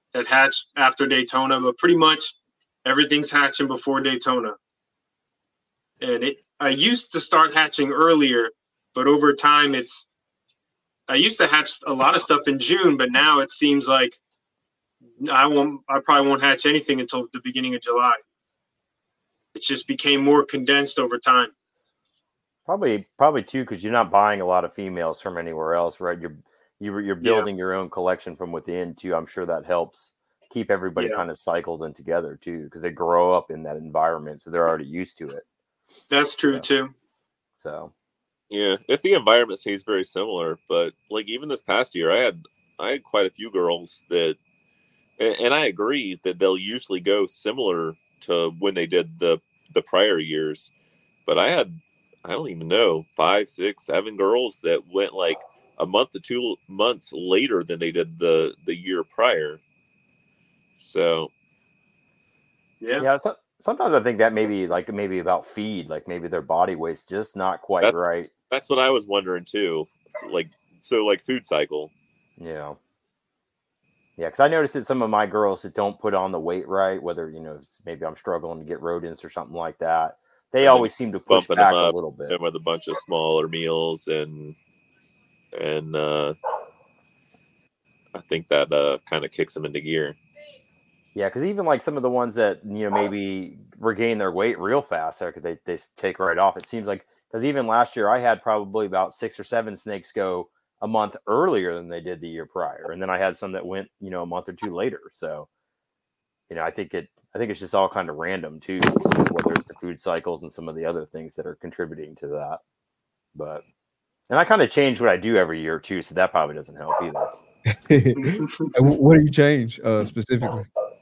that hatch after Daytona, but pretty much everything's hatching before Daytona. And it, I used to start hatching earlier, but over time it's, I used to hatch a lot of stuff in June, but now it seems like I won't, I probably won't hatch anything until the beginning of July. It just became more condensed over time. Probably, probably too, because you're not buying a lot of females from anywhere else, right? You're you're, you're building yeah. your own collection from within too. I'm sure that helps keep everybody yeah. kind of cycled and together too, because they grow up in that environment, so they're already used to it. That's true so, too. So, yeah, if the environment stays very similar, but like even this past year, I had I had quite a few girls that, and, and I agree that they'll usually go similar to when they did the the prior years, but I had. I don't even know, five, six, seven girls that went like a month to two months later than they did the, the year prior. So, yeah. Yeah. So, sometimes I think that maybe like maybe about feed, like maybe their body weight's just not quite that's, right. That's what I was wondering too. So like, so like food cycle. Yeah. Yeah. Cause I noticed that some of my girls that don't put on the weight right, whether, you know, maybe I'm struggling to get rodents or something like that. They and always seem to push back a little bit. And with a bunch of smaller meals and and uh, I think that uh, kind of kicks them into gear. Yeah, because even like some of the ones that, you know, maybe regain their weight real fast because they, they take right off. It seems like, because even last year I had probably about six or seven snakes go a month earlier than they did the year prior. And then I had some that went, you know, a month or two later. So, you know, I think it, I think it's just all kind of random too, whether it's the food cycles and some of the other things that are contributing to that. But, and I kind of change what I do every year too, so that probably doesn't help either. What do you change uh, specifically?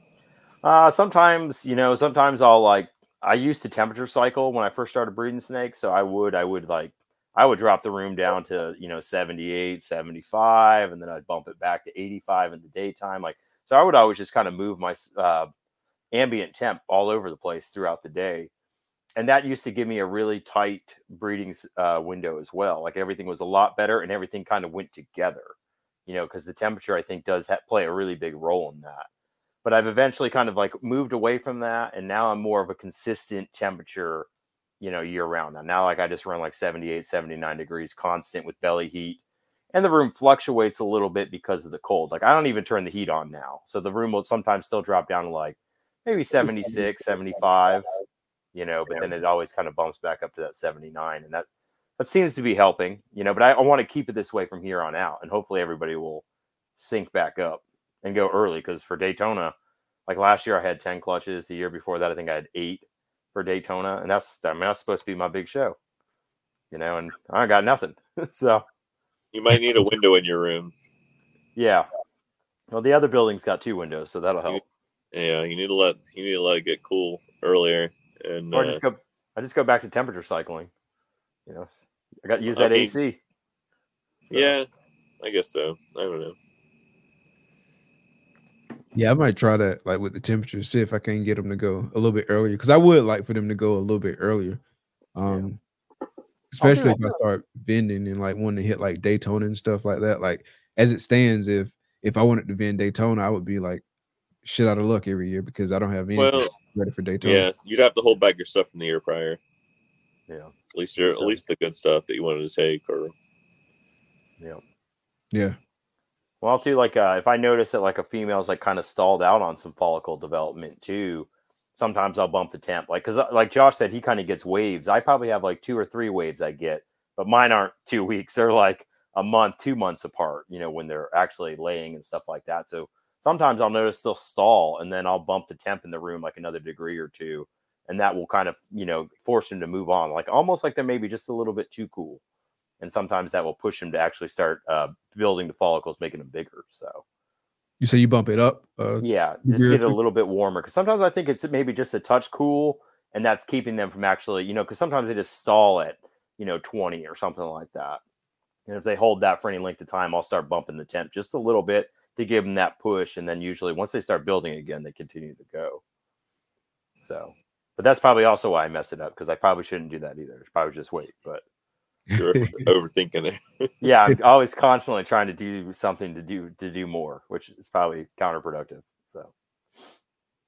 Uh, sometimes, you know, sometimes I'll like, I used to temperature cycle when I first started breeding snakes. So I would, I would like, I would drop the room down to, you know, seventy-eight, seventy-five, and then I'd bump it back to eighty-five in the daytime. Like, so I would always just kind of move my, uh, ambient temp all over the place throughout the day. And that used to give me a really tight breeding uh, window as well. Like everything was a lot better and everything kind of went together, you know, because the temperature I think does ha- play a really big role in that. But I've eventually kind of like moved away from that. And now I'm more of a consistent temperature, you know, year round. Now, now like I just run like seventy-eight, seventy-nine degrees constant with belly heat. And the room fluctuates a little bit because of the cold. Like I don't even turn the heat on now. So the room will sometimes still drop down to like maybe seventy-six, seventy-five, you know, but then it always kind of bumps back up to that seventy-nine. And that, that seems to be helping, you know, but I, I want to keep it this way from here on out. And hopefully everybody will sync back up and go early. Because for Daytona, like last year I had ten clutches. The year before that, I think I had eight for Daytona. And that's, I mean, that's supposed to be my big show, you know, and I got nothing. So you might need a window in your room. Yeah. Well, the other building's got two windows, so that'll help. Yeah, you need to let you need to let it get cool earlier, and or uh, just go. I just go back to temperature cycling. You know, I got to use that I mean, A C. So. Yeah, I guess so. I don't know. Yeah, I might try that, like with the temperature, see if I can get them to go a little bit earlier. Because I would like for them to go a little bit earlier, um, yeah. especially if I start vending and like wanting to hit like Daytona and stuff like that. Like as it stands, if if I wanted to vend Daytona, I would be like shit out of luck every year because I don't have anything well, ready for Daytona. Yeah, you'd have to hold back your stuff from the year prior. Yeah, at least your so, at least the good stuff that you wanted to take, or yeah, yeah. Well, I'll do like uh, if I notice that like a female's like kind of stalled out on some follicle development too. Sometimes I'll bump the temp, like because like Josh said, he kind of gets waves. I probably have like two or three waves I get, but mine aren't two weeks. They're like a month, two months apart. You know, when they're actually laying and stuff like that. So. Sometimes I'll notice they'll stall and then I'll bump the temp in the room like another degree or two. And that will kind of, you know, force them to move on, like almost like they're maybe just a little bit too cool. And sometimes that will push them to actually start uh, building the follicles, making them bigger. So you say you bump it up? Uh, yeah, just get it a little bit warmer. Because sometimes I think it's maybe just a touch cool and that's keeping them from actually, you know, because sometimes they just stall at, you know, twenty or something like that. And if they hold that for any length of time, I'll start bumping the temp just a little bit to give them that push. And then usually once they start building again, they continue to go. So, but that's probably also why I mess it up. Cause I probably shouldn't do that either. It's probably just wait, but you're overthinking it. Yeah. I'm always constantly trying to do something to do, to do more, which is probably counterproductive.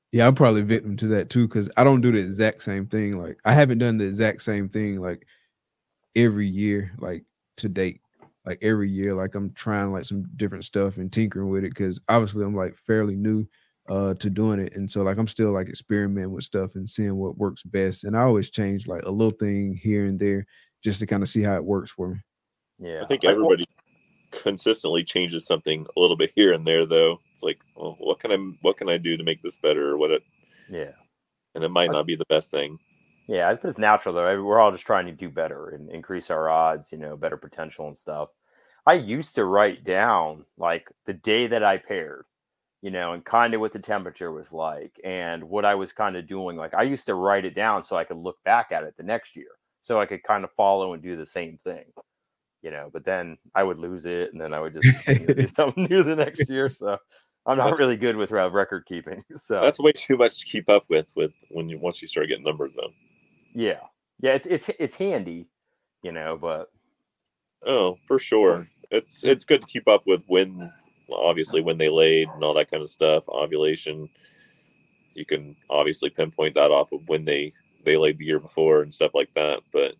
Yeah, I'm probably victim to that too, because I don't do the exact same thing. Like I haven't done the exact same thing like every year, like to date. Like every year, like I'm trying like some different stuff and tinkering with it because obviously I'm like fairly new uh to doing it. And so like I'm still like experimenting with stuff and seeing what works best. And I always change like a little thing here and there just to kind of see how it works for me. Yeah. I think everybody consistently changes something a little bit here and there though. It's like, well, what can I what can I do to make this better or what it Yeah. And it might not be the best thing. Yeah, but it's natural though. We're all just trying to do better and increase our odds, you know, better potential and stuff. I used to write down like the day that I paired, you know, and kind of what the temperature was like and what I was kind of doing. Like I used to write it down so I could look back at it the next year, so I could kind of follow and do the same thing, you know. But then I would lose it, and then I would just you know, do something new the next year. So I'm not that's, really good with uh, record keeping. So that's way too much to keep up with. With when you once you start getting numbers though. Yeah, yeah, it's it's it's handy, you know, but oh, for sure. It's it's good to keep up with when, obviously, when they laid and all that kind of stuff. Ovulation, you can obviously pinpoint that off of when they, they laid the year before and stuff like that. But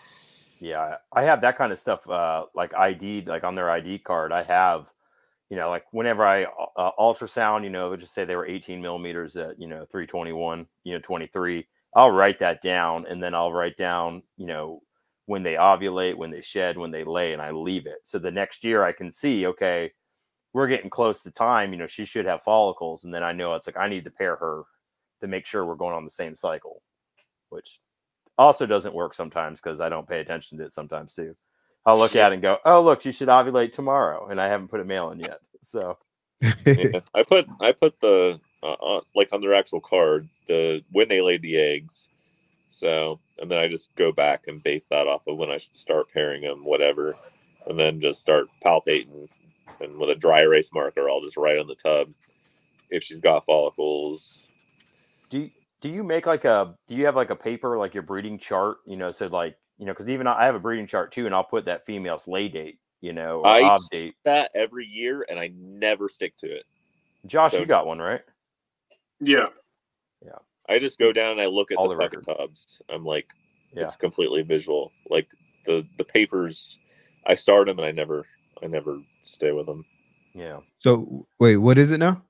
yeah, I have that kind of stuff, uh, like I D'd, like on their I D card. I have, you know, like whenever I uh, ultrasound, you know, just say they were eighteen millimeters at, you know, three twenty-one, you know, twenty-three. I'll write that down, and then I'll write down, you know, when they ovulate, when they shed, when they lay, and I leave it. So the next year I can see, okay, we're getting close to time, you know, she should have follicles. And then I know it's like, I need to pair her to make sure we're going on the same cycle, which also doesn't work sometimes because I don't pay attention to it sometimes too. I'll look at it and go, oh, look, she should ovulate tomorrow. And I haven't put a male in yet. So yeah, I put, I put the, uh, on, like on their actual card, the, when they laid the eggs. So, and then I just go back and base that off of when I should start pairing them, whatever. And then just start palpating. And with a dry erase marker, I'll just write on the tub if she's got follicles. Do you, do you make like a, do you have like a paper, like your breeding chart, you know, so like, you know, because even I have a breeding chart too, and I'll put that female's lay date, you know, or I ob date. That every year, and I never stick to it. Josh, so, you got one, right? Yeah. Yeah. I just go down and I look at all the, the fucking record. tubs. I'm like, yeah. It's completely visual. Like the, the papers, I start them and I never, I never stay with them. Yeah. So wait, what is it now?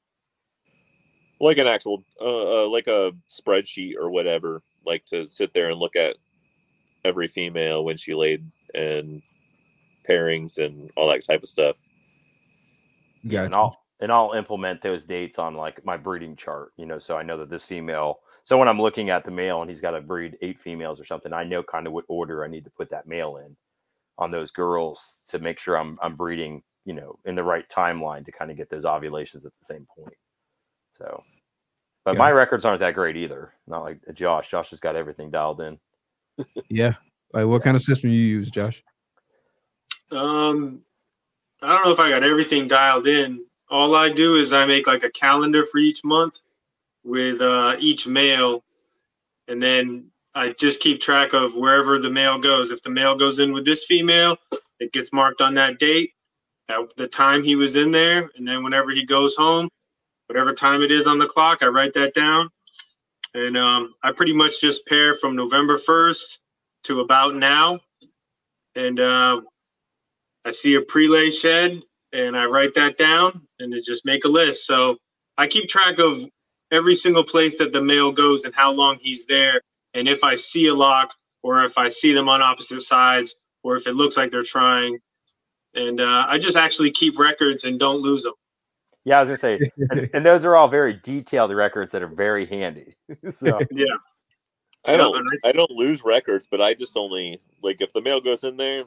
Like an actual, uh, uh, like a spreadsheet or whatever, like to sit there and look at every female when she laid and pairings and all that type of stuff. Gotcha. Yeah, and I'll and I'll implement those dates on like my breeding chart, you know, so I know that this female. So when I'm looking at the male and he's got to breed eight females or something, I know kind of what order I need to put that male in on those girls to make sure I'm I'm breeding, you know, in the right timeline to kind of get those ovulations at the same point. So, but yeah. My records aren't that great either. Not like Josh. Josh has got everything dialed in. Yeah. Like what kind of system you use, Josh? Um, I don't know if I got everything dialed in. All I do is I make like a calendar for each month with uh, each male, and then I just keep track of wherever the male goes. If the male goes in with this female, it gets marked on that date, at the time he was in there, and then whenever he goes home, whatever time it is on the clock, I write that down. And um, I pretty much just pair from November first to about now. And uh, I see a prelay shed, and I write that down, and I just make a list. So I keep track of every single place that the male goes and how long he's there. And if I see a lock, or if I see them on opposite sides, or if it looks like they're trying. And uh, I just actually keep records and don't lose them. Yeah, I was gonna say, and, and those are all very detailed records that are very handy. So yeah, I don't, I don't lose records, but I just only like if the male goes in there,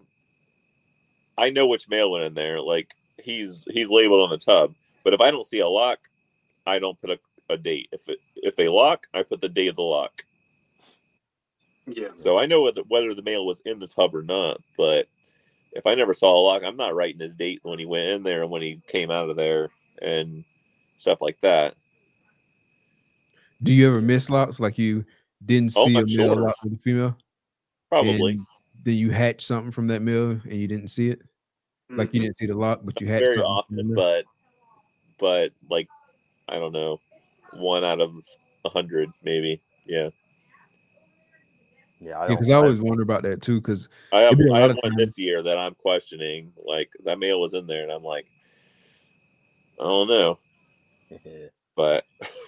I know which male went in there. Like he's he's labeled on the tub, but if I don't see a lock, I don't put a, a date. If it if they lock, I put the date of the lock. Yeah. So I know whether, whether the male was in the tub or not, but if I never saw a lock, I'm not writing his date when he went in there and when he came out of there and stuff like that. Do you ever miss locks? Like you didn't see oh, a male sure. lock with a female? Probably. Then you hatch something from that male and you didn't see it? Mm-hmm. Like you didn't see the lock, but you hatched very something often, but but like I don't know. one out of a hundred, maybe. Yeah. Yeah, because I, yeah, I always wonder about that too. Because I have, I have one this year that I'm questioning. Like that male was in there, and I'm like, I don't know, but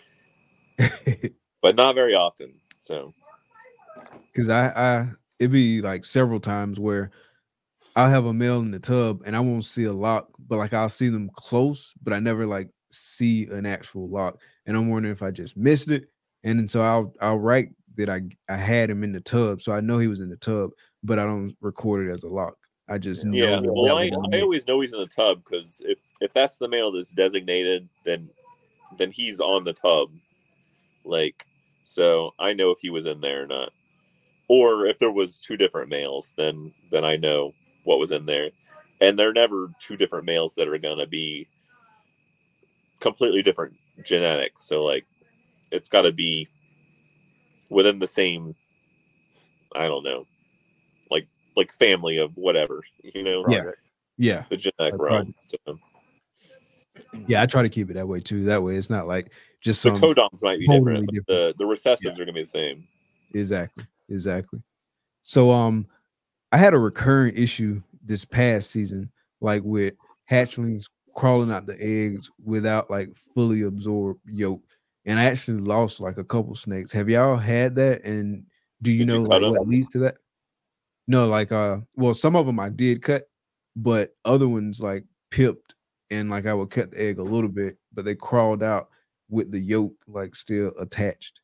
but not very often. So, because I, I it'd be like several times where I'll have a male in the tub and I won't see a lock, but like I'll see them close, but I never like see an actual lock, and I'm wondering if I just missed it. And then so I'll I'll write that I I had him in the tub, so I know he was in the tub, but I don't record it as a lock. I just yeah. know. Well, I, I always know he's in the tub because if if that's the male that's designated, then then he's on the tub, like so I know if he was in there or not, or if there was two different males, then then I know what was in there, and they're never two different males that are gonna be completely different genetics. So like, it's got to be within the same, I don't know, like like family of whatever, you know. Yeah, yeah. The genetic realm. So. Yeah, I try to keep it that way too. That way, it's not like just the some codoms might be totally different. different. The the recessives Yeah. are gonna be the same. Exactly, exactly. So, um, I had a recurring issue this past season, like with hatchlings crawling out the eggs without like fully absorbed yolk. And I actually lost like a couple snakes. Have y'all had that? And do you Did know you like cut what them? leads to that? No, like uh, well, some of them I did cut, but other ones like pipped, and like I would cut the egg a little bit, but they crawled out with the yolk like still attached.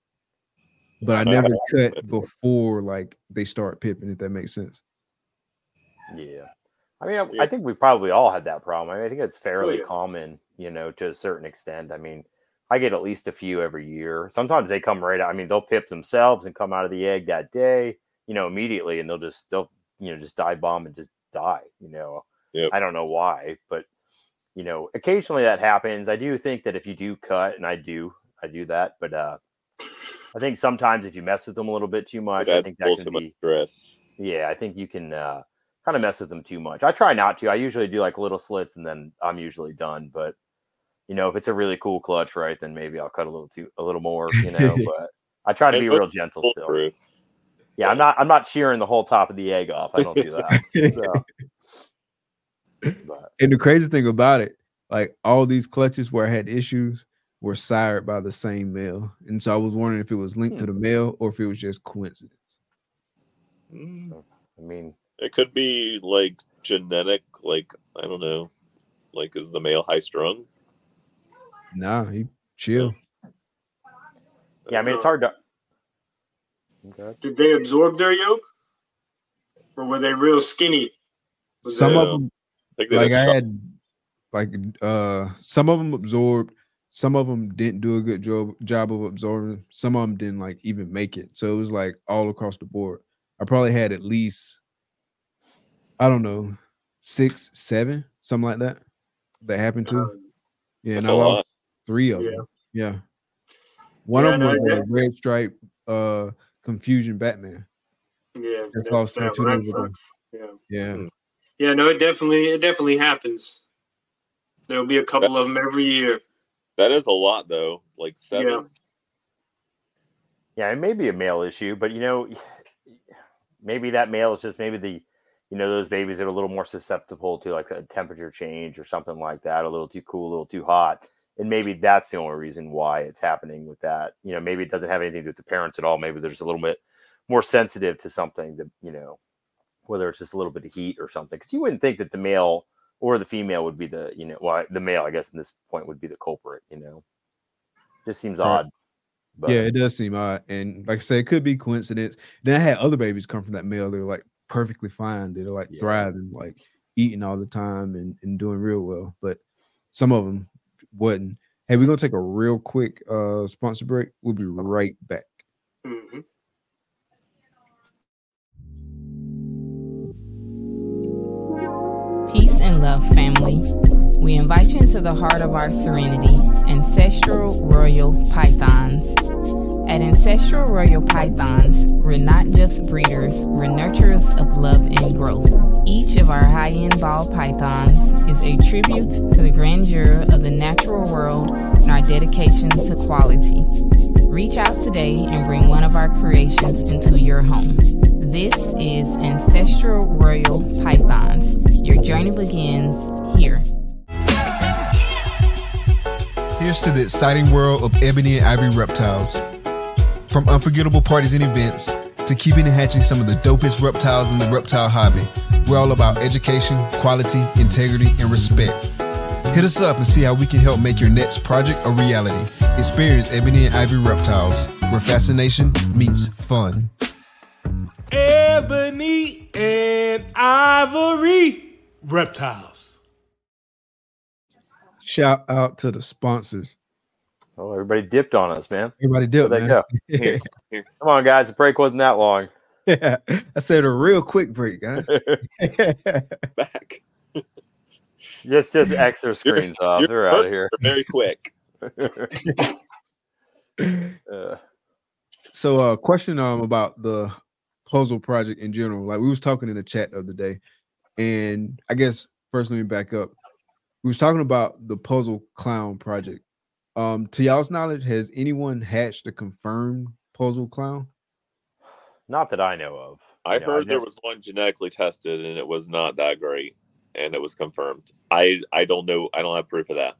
But I never cut before like they start pipping, if that makes sense. Yeah. I mean, I, Yeah. I think we probably all had that problem. I mean, I think it's fairly Oh, yeah. common, you know, to a certain extent. I mean, I get at least a few every year. Sometimes they come right out. I mean, they'll pip themselves and come out of the egg that day, you know, immediately, and they'll just, they'll, you know, just dive bomb and just die, you know. Yep. I don't know why, but, you know, occasionally that happens. I do think that if you do cut, and I do, I do that, but uh, I think sometimes if you mess with them a little bit too much, I think that pulls can too much be, stress. yeah, I think you can uh, kind of mess with them too much. I try not to. I usually do like little slits and then I'm usually done. But, you know, if it's a really cool clutch, right, then maybe I'll cut a little too, a little more, you know, but I try to And be look real gentle still. Foolproof. Yeah, I'm not, I'm not shearing the whole top of the egg off. I don't do that. So, but, And the crazy thing about it, like all these clutches where I had issues were sired by the same male. And so I was wondering if it was linked to the male or if it was just coincidence. Mm. I mean, It could be like genetic, like I don't know, like is the male high strung? Nah, he chill. yeah, I mean, it's hard to. Okay. Did they absorb their yolk, or were they real skinny? Was Some that- of them, Like, they like just I shot- had, like uh, some of them absorbed. Some of them didn't do a good job job of absorbing. Some of them didn't like even make it. So it was like all across the board. I probably had at least, I don't know, six, seven, something like that. That happened to. Um, Yeah, and That's I a lost lot. three of Yeah. them. Yeah. One Yeah, of them no, was yeah. a red stripe uh Confusion Batman. yeah, Just that's lost sad. two Well, that days ago. sucks. Yeah, Yeah. Hmm. yeah, no, it definitely, it definitely happens. There'll be a couple of them every year. That is a lot though. Like seven. Yeah. Yeah, it may be a male issue, but you know, maybe that male is just maybe the, you know, those babies that are a little more susceptible to like a temperature change or something like that, a little too cool, a little too hot. And maybe that's the only reason why it's happening with that. You know, maybe it doesn't have anything to do with the parents at all. Maybe they're just a little bit more sensitive to something that, you know, whether it's just a little bit of heat or something. Because you wouldn't think that the male or the female would be the, you know, well, the male, I guess, in this point would be the culprit, you know. Just seems Right. odd. But Yeah, it does seem odd. And like I said, it could be coincidence. Then I had other babies come from that male. They're like perfectly fine. They're like Yeah. thriving, like eating all the time and, and doing real well. But some of them wasn't. Hey, we're gonna take a real quick uh sponsor break. We'll be right back. Mhm. Peace and love, family. We invite you into the heart of our serenity, Ancestral Royal Pythons. At Ancestral Royal Pythons, we're not just breeders, we're nurturers of love and growth. Each of our high-end ball pythons is a tribute to the grandeur of the natural world and our dedication to quality. Reach out today and bring one of our creations into your home. This is Ancestral Royal Pythons. Your journey begins here. Here's to the exciting world of ebony and ivory reptiles. From unforgettable parties and events to keeping and hatching some of the dopest reptiles in the reptile hobby, we're all about education, quality, integrity, and respect. Hit us up and see how we can help make your next project a reality. Experience Ebony and Ivory Reptiles, where fascination meets fun. Ebony and Ivory Reptiles. Shout out to the sponsors. Oh, everybody dipped on us, man. Everybody dipped, Where'd they man. go? Here, here. Come on, guys. The break wasn't that long. Yeah, I said a real quick break, guys. Back. Just, just extra screens You're- off. you're They're out of here. Very quick. uh, So, uh, question um about the puzzle project in general. Like we was talking in the chat the other day, and I guess first let me back up. We was talking about the puzzle clown project. Um, to y'all's knowledge, has anyone hatched a confirmed puzzle clown? not that I know of. I You know, heard there never- was one genetically tested and it was not that great, and it was confirmed. I I don't know. I don't have proof of that.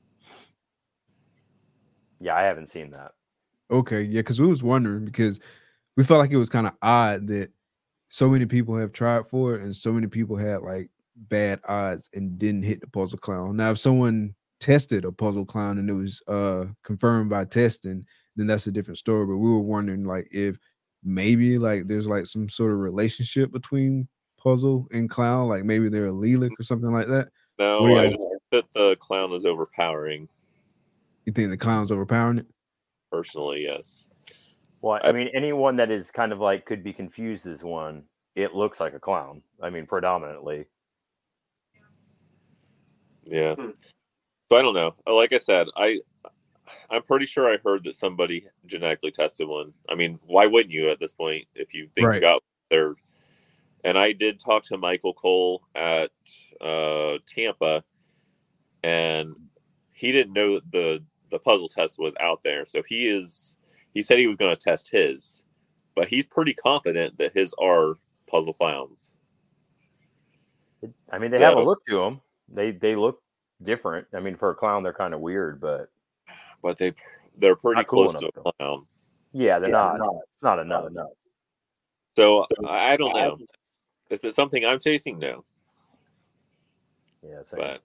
Yeah, I haven't seen that. Okay, yeah, because we was wondering because we felt like it was kind of odd that so many people have tried for it and so many people had like bad odds and didn't hit the puzzle clown. Now, if someone tested a puzzle clown and it was uh confirmed by testing, then that's a different story. But we were wondering like if maybe like there's like some sort of relationship between puzzle and clown, like maybe they're allelic or something like that. No, What do I y'all- just think that the clown is overpowering. You think the clown's overpowering it? Personally, yes. Well, I I- mean, anyone that is kind of like could be confused as one, it looks like a clown. I mean, predominantly. Yeah. Hmm. So I don't know. Like I said, I I'm pretty sure I heard that somebody genetically tested one. I mean, why wouldn't you at this point if you think Right. you got there? And I did talk to Michael Cole at uh, Tampa, and he didn't know that the the puzzle test was out there. So he is. He said he was going to test his, but he's pretty confident that his are puzzle clowns. I mean, they have a So- look to them. They they look different. I mean, for a clown, they're kind of weird, but But they they're pretty Not cool close to enough, a clown. yeah, they're Yeah, not. It's not enough. So I I don't know. Is it something I'm chasing? No, Yeah, so but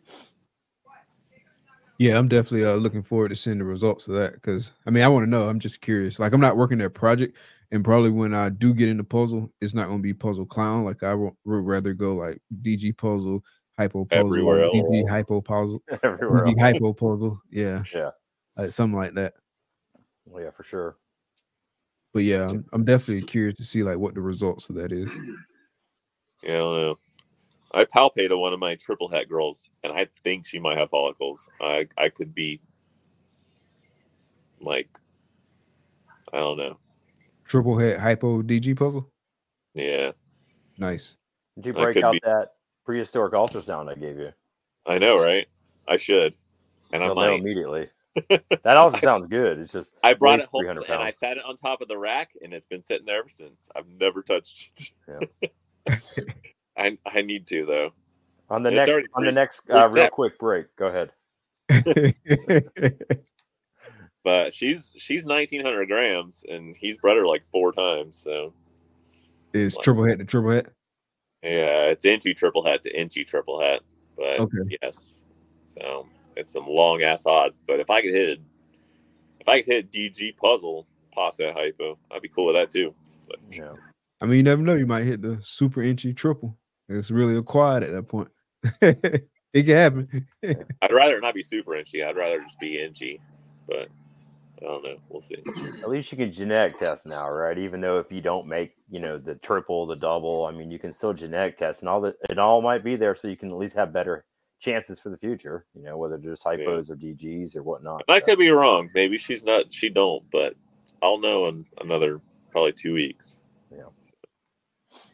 Yeah, I'm definitely uh, looking forward to seeing the results of that because I mean I want to know. I'm just curious. Like I'm not working that project, and probably when I do get into puzzle, it's not going to be puzzle clown. Like I would would rather go like D G puzzle, hypo puzzle, Everywhere or D G else. hypo puzzle, everywhere. D G else. hypo puzzle. Yeah, Yeah, like something like that. well, yeah, for sure. But yeah, I'm, I'm definitely curious to see like what the results of that is. yeah, I don't know. I palpated one of my triple het girls, and I think she might have follicles. I I could be like, I don't know. Triple head hypo D G puzzle. Yeah, Nice. Did you I break could out be- that prehistoric ultrasound I gave you? I know, right? I should, and I You'll know might. immediately. That also sounds good. It's just I brought weighs it home three hundred and I pounds. sat it on top of the rack, and it's been sitting there ever since. I've never touched it. I I need to though. On the It's next, already on the pre- next, uh, real preset. quick break. Go ahead. But she's she's nineteen hundred grams, and he's bred her like four times. So Is triple head to triple head? yeah, it's inky triple hat to inky triple hat. But Okay. yes, so it's some long ass odds. But if I could hit, if I could hit D G puzzle pasta hypo, I'd be cool with that too. But Yeah. I mean, you never know. You might hit the super inchy triple. It's really acquired at that point. It can happen. I'd rather it not be super inchy. I'd rather just be inchy. But I don't know. We'll see. At least you can genetic test now, right? Even though if you don't make, you know, the triple, the double, I mean, you can still genetic test, and all that. It all might be there, so you can at least have better chances for the future. You know, whether they're just hypos or D Gs or whatnot. And I So, could be wrong. Maybe she's not. She don't. But I'll know in another probably two weeks.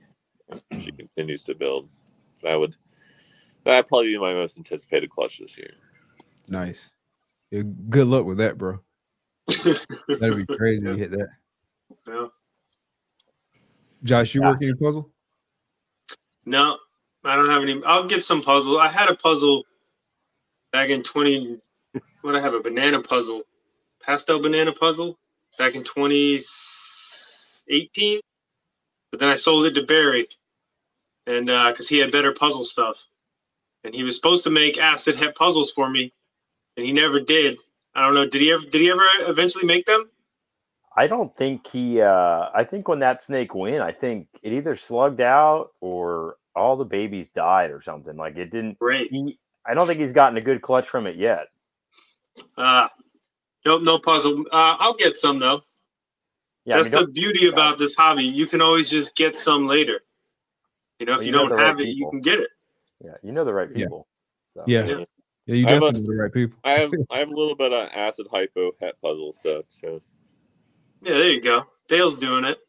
she continues to build. That would that probably be my most anticipated clutch this year. Nice. Yeah, good luck with that, bro. That'd be crazy Yeah. to hit that. Yeah. Josh, you Yeah. work any puzzle? No, I don't have any. I'll get some puzzle. I had a puzzle back in twenty. What I have a banana puzzle, pastel banana puzzle back in twenty eighteen. But then I sold it to Barry, and because he had better puzzle stuff, and he was supposed to make acid het puzzles for me, and he never did. I don't know. Did he ever? Did he ever eventually make them? I don't think he. Uh, I think when that snake went, I think it either slugged out or all the babies died or something. Like it didn't. Great. He, I don't think he's gotten a good clutch from it yet. Uh, nope, no puzzle. Uh, I'll get some though. Yeah, That's I mean, the don't- beauty about this hobby. You can always just get some later. You know, if Well, you, you know don't the right have it, you people. can get it. yeah, you know the right Yeah. people. So. Yeah. Yeah. Yeah, you I'm a- definitely know the right people. I have I have a little bit of acid hypo het puzzle stuff. So Yeah, there you go. Dale's doing it.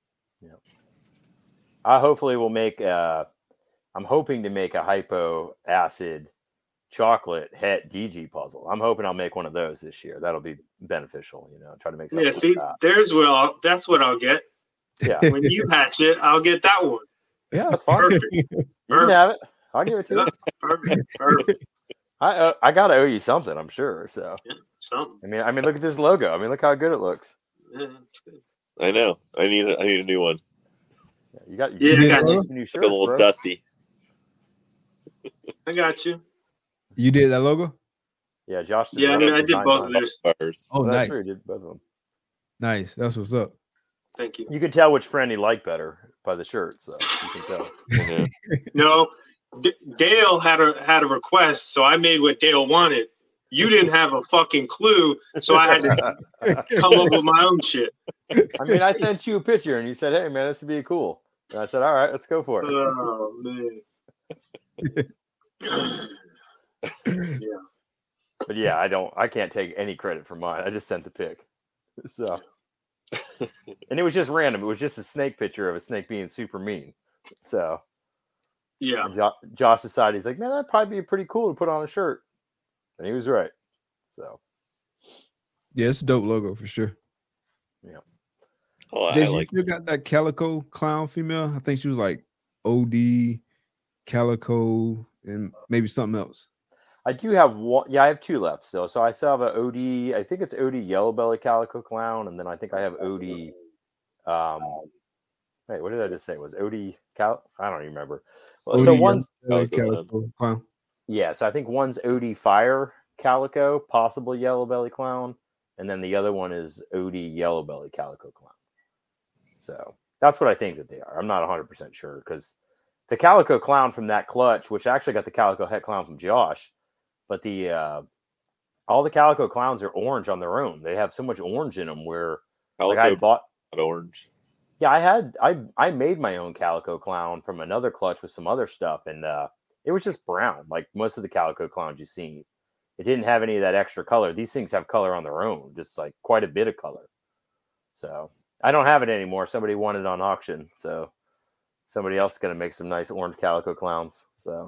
I hopefully will make. Uh, I'm hoping to make a hypo acid chocolate het D G puzzle. I'm hoping I'll make one of those this year. That'll be beneficial. You know, try to make something. Yeah, see, like that. there's what I'll, that's what I'll get. Yeah, When you hatch it, I'll get that one. yeah, that's fine. Perfect. You can Perfect. have it. I'll give it to you. Perfect. Perfect. I uh, I gotta owe you something, I'm sure. So Something. I mean, I mean, look at this logo. I mean, look how good it looks. Yeah, it's good. I know I need a, I need a new one. Yeah, you got Yeah, you I got got you. some new It's a shirts, little bro. dusty. I got you. You did that logo? Yeah, Josh. Yeah, I mean, I did designed both mine. of theirs. Bars. Oh, Well, that's nice. true. He did both of them. Nice. That's what's up. Thank you. You can tell which friend he liked better by the shirt, so you can tell. Yeah. No, D- Dale had a had a request, so I made what Dale wanted. You didn't have a fucking clue, so I had to come up with my own shit. I mean, I sent you a picture and you said, "Hey, man, this would be cool." And I said, "All right, let's go for it." Oh man. Yeah. But yeah, I don't. I can't take any credit for mine. I just sent the pic. So, and it was just random. It was just a snake picture of a snake being super mean. So, Yeah. and jo- Josh decided he's like, "Man, that'd probably be pretty cool to put on a shirt," and he was right. So, Yeah, it's a dope logo for sure. Oh, I Jason, like you still got that calico clown female? I think she was like O D, calico, and maybe something else. I do have one. Yeah, I have two left still. So I still have a O D. I think it's O D Yellow Belly Calico Clown, and then I think I have O D. Um, wait, what did I just say? Was O D Cal? I don't even remember. Well, so O D one's yellow Calico calico clown. yeah. So I think one's O D Fire Calico, possibly Yellow Belly Clown, and then the other one is O D Yellow Belly Calico Clown. So that's what I think that they are. I'm not one hundred percent sure because the Calico Clown from that clutch, which actually got the Calico Het Clown from Josh, but the uh, all the Calico Clowns are orange on their own. They have so much orange in them where like I Calico bought. orange. Yeah, I had I I made my own Calico Clown from another clutch with some other stuff, and uh, it was just brown, like most of the Calico Clowns you see. It didn't have any of that extra color. These things have color on their own, just like quite a bit of color. So I don't have it anymore. Somebody won it on auction, so somebody else is gonna make some nice orange Calico Clowns. So,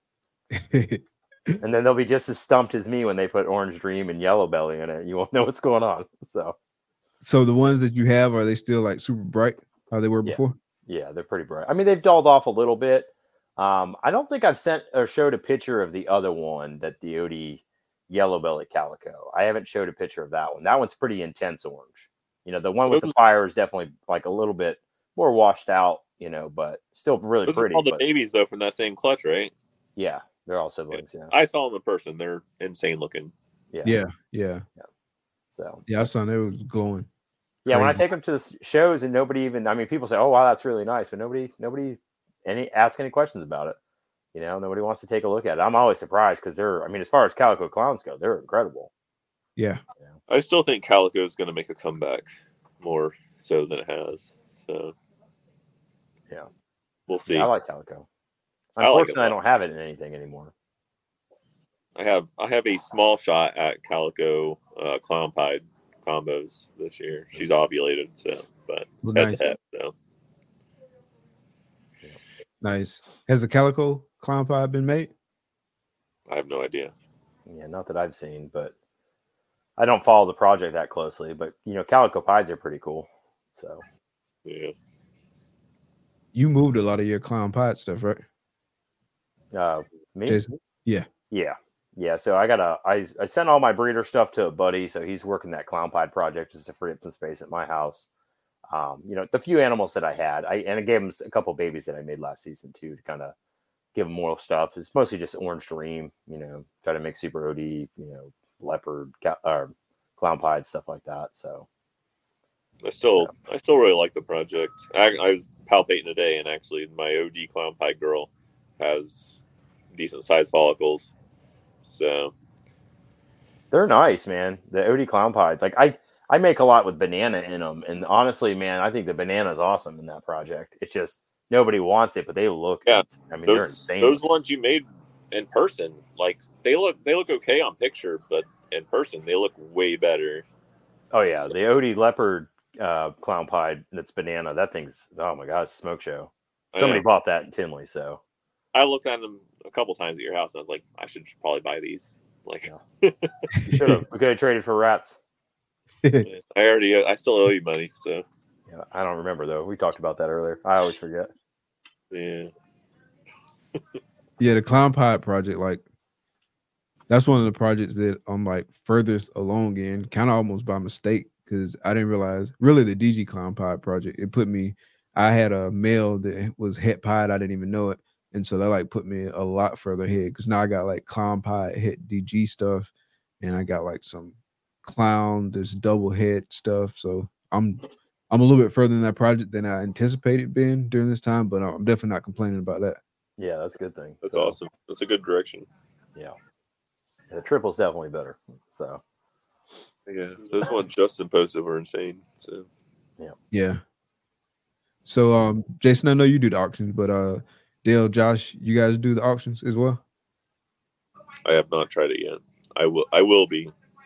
and then they'll be just as stumped as me when they put Orange Dream and Yellow Belly in it. You won't know what's going on. So. So the ones that you have, are they still like super bright how they were Yeah. before? Yeah, they're pretty bright. I mean, they've dulled off a little bit. Um, I don't think I've sent or showed a picture of the other one, that the O D Yellow Belly Calico. I haven't showed a picture of that one. That one's pretty intense orange. You know, the one with the Those- fire is definitely like a little bit more washed out, you know, but still really Those pretty. are all the but babies though from that same clutch, right? yeah, they're all siblings. Yeah. I saw them in person. They're insane looking. Yeah. Yeah, yeah, So yeah. I saw them. It was glowing. yeah, when I Crazy. take them to the s- shows and nobody even, I mean, people say, "Oh, wow, that's really nice," but nobody, nobody, any ask any questions about it. You know, nobody wants to take a look at it. I'm always surprised because they're, I mean, as far as Calico Clowns go, they're incredible. Yeah, I still think Calico is going to make a comeback more so than it has. So Yeah. we'll see. Yeah, I like Calico. I like it a Unfortunately, I, lot. don't have it in anything anymore. I have I have a small shot at Calico uh, Clown Pied combos this year. She's ovulated, so but it's Well, head nice. to head. So Nice. Has the Calico clown pie been made? I have no idea. Yeah, not that I've seen, but I don't follow the project that closely. But you know, Calico pies are pretty cool. So Yeah. You moved a lot of your clown pie stuff, right? uh, me, Jason? Yeah. yeah, yeah. So I got a I I sent all my breeder stuff to a buddy, so he's working that clown pie project just to free up some space at my house. Um, you know, the few animals that I had, I and I gave him a couple babies that I made last season too, to kind of give them more stuff. It's mostly just Orange Dream, you know, try to make Super O D, you know, leopard, or clown pie, stuff like that. So I still, so. I still really like the project. I, I was palpating today, and actually, my O D clown pie girl has decent sized follicles. So they're nice, man. The O D clown pies, like I. I make a lot with banana in them, and honestly, man, I think the banana is awesome in that project. It's just nobody wants it, but they look. Yeah, I mean, those, they're insane. Those ones you made in person, like they look, they look okay on picture, but in person, they look way better. Oh yeah, so. The O D leopard uh, clown pie that's banana. That thing's oh my god, it's a smoke show. Somebody bought that in Tinley, so I looked at them a couple times at your house, and I was like, I should probably buy these. Like, yeah. You should have. We could have traded for rats. I already, I still owe you money, so yeah, I don't remember though. We talked about that earlier. I always forget. Yeah, yeah. The clown pie project, like, that's one of the projects that I'm like furthest along in, kind of almost by mistake, because I didn't realize really the D G clown pie project. It put me. I had a male that was het pied. I didn't even know it, and so that like put me a lot further ahead because now I got like clown pie het D G stuff, and I got like some clown, this double head stuff. So I'm I'm a little bit further in that project than I anticipated being during this time, but I'm definitely not complaining about that. Yeah, that's a good thing. That's so, awesome. That's a good direction. Yeah. yeah. The triple's definitely better. So yeah, those ones Justin posted were insane. So yeah. Yeah. So um Jason, I know you do the auctions, but uh Dale, Josh, you guys do the auctions as well? I have not tried it yet. I will I will be.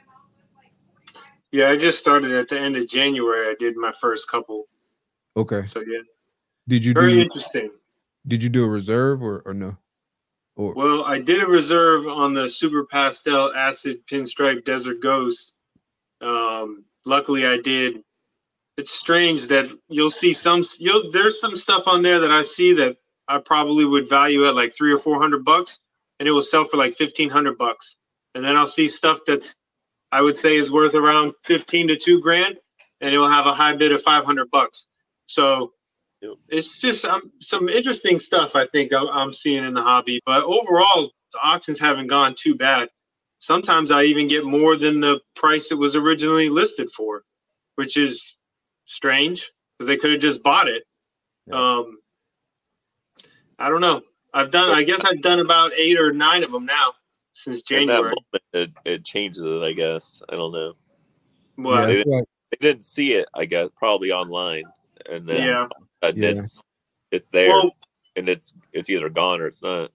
Yeah, I just started at the end of January. I did my first couple. Okay. So yeah. Did you Very do, interesting. Did you do a reserve or, or no? Or well, I did a reserve on the Super Pastel Acid Pinstripe Desert Ghost. Um, luckily, I did. It's strange that you'll see some. You'll there's some stuff on there that I see that I probably would value at like three or four hundred bucks, and it will sell for like fifteen hundred bucks. And then I'll see stuff that's I would say is worth around fifteen to two grand, and it will have a high bid of five hundred bucks. So yep. It's just um, some interesting stuff I think I'm, I'm seeing in the hobby. But overall, the auctions haven't gone too bad. Sometimes I even get more than the price it was originally listed for, which is strange because they could have just bought it. Yep. Um, I don't know. I've done. I guess I've done about eight or nine of them now. Since January, in that moment, it, it changes it. I guess I don't know. Well, yeah, they, didn't, they didn't see it. I guess probably online, and then yeah, uh, yeah. it's it's there, well, and it's it's either gone or it's not.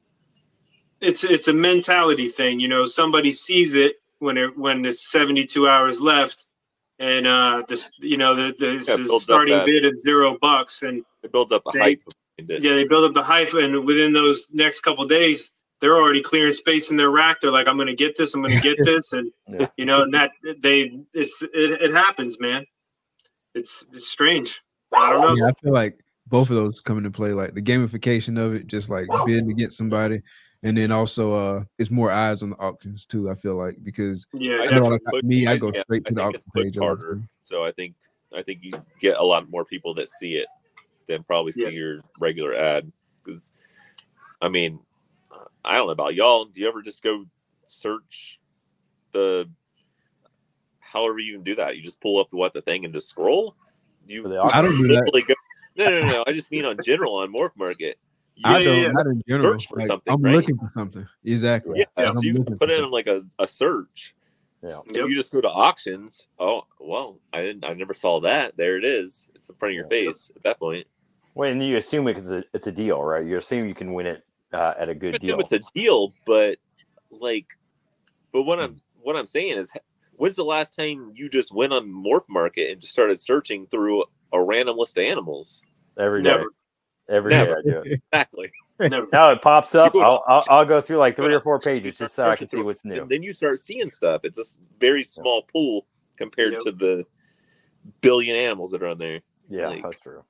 It's it's a mentality thing, you know. Somebody sees it when it when it's seventy-two hours left, and uh, this you know the the yeah, starting that, bid of zero bucks, and it builds up a they, hype. Yeah, they build up the hype, and within those next couple of days, they're already clearing space in their rack. They're like, I'm going to get this. I'm going to get this. And, yeah. you know, and that they, it's, it, it happens, man. It's, it's strange. I don't know. Yeah, I feel like both of those come into play, like the gamification of it, just like bidding against somebody. And then also uh, it's more eyes on the auctions too, I feel like, because yeah, I know like quick, me, I go yeah, straight I to the think auction it's page. Harder. So I think, I think you get a lot more people that see it than probably see yeah. your regular ad. Because, I mean, I don't know about y'all. Do you ever just go search the, however you can do that? You just pull up the what the thing and just scroll? You, I don't do that. Go, no, no, no, no. I just mean on general on Morph Market. You, I don't, yeah, not in general. Search for like, something, I'm right? looking for something. Exactly. Yeah, yeah so you can put in like a, a search. Yeah. If yep. you just go to auctions, oh, well, I didn't, I never saw that. There it is. It's in front of your face at that point. Well, and you assume it's a, it's a deal, right? You assume you can win it uh, at a good deal. It's a deal, but like, but what I'm what I'm saying is, when's the last time you just went on Morph Market and just started searching through a random list of animals? Every day. Never. Every day Never. I do it. Exactly. Never. Now it pops up. You go to I'll, I'll I'll go through like three You or four start pages just so I can see through- what's new. And then you start seeing stuff. It's a s- very small pool compared Yep. to the billion animals that are on there. Yeah, Like, that's true.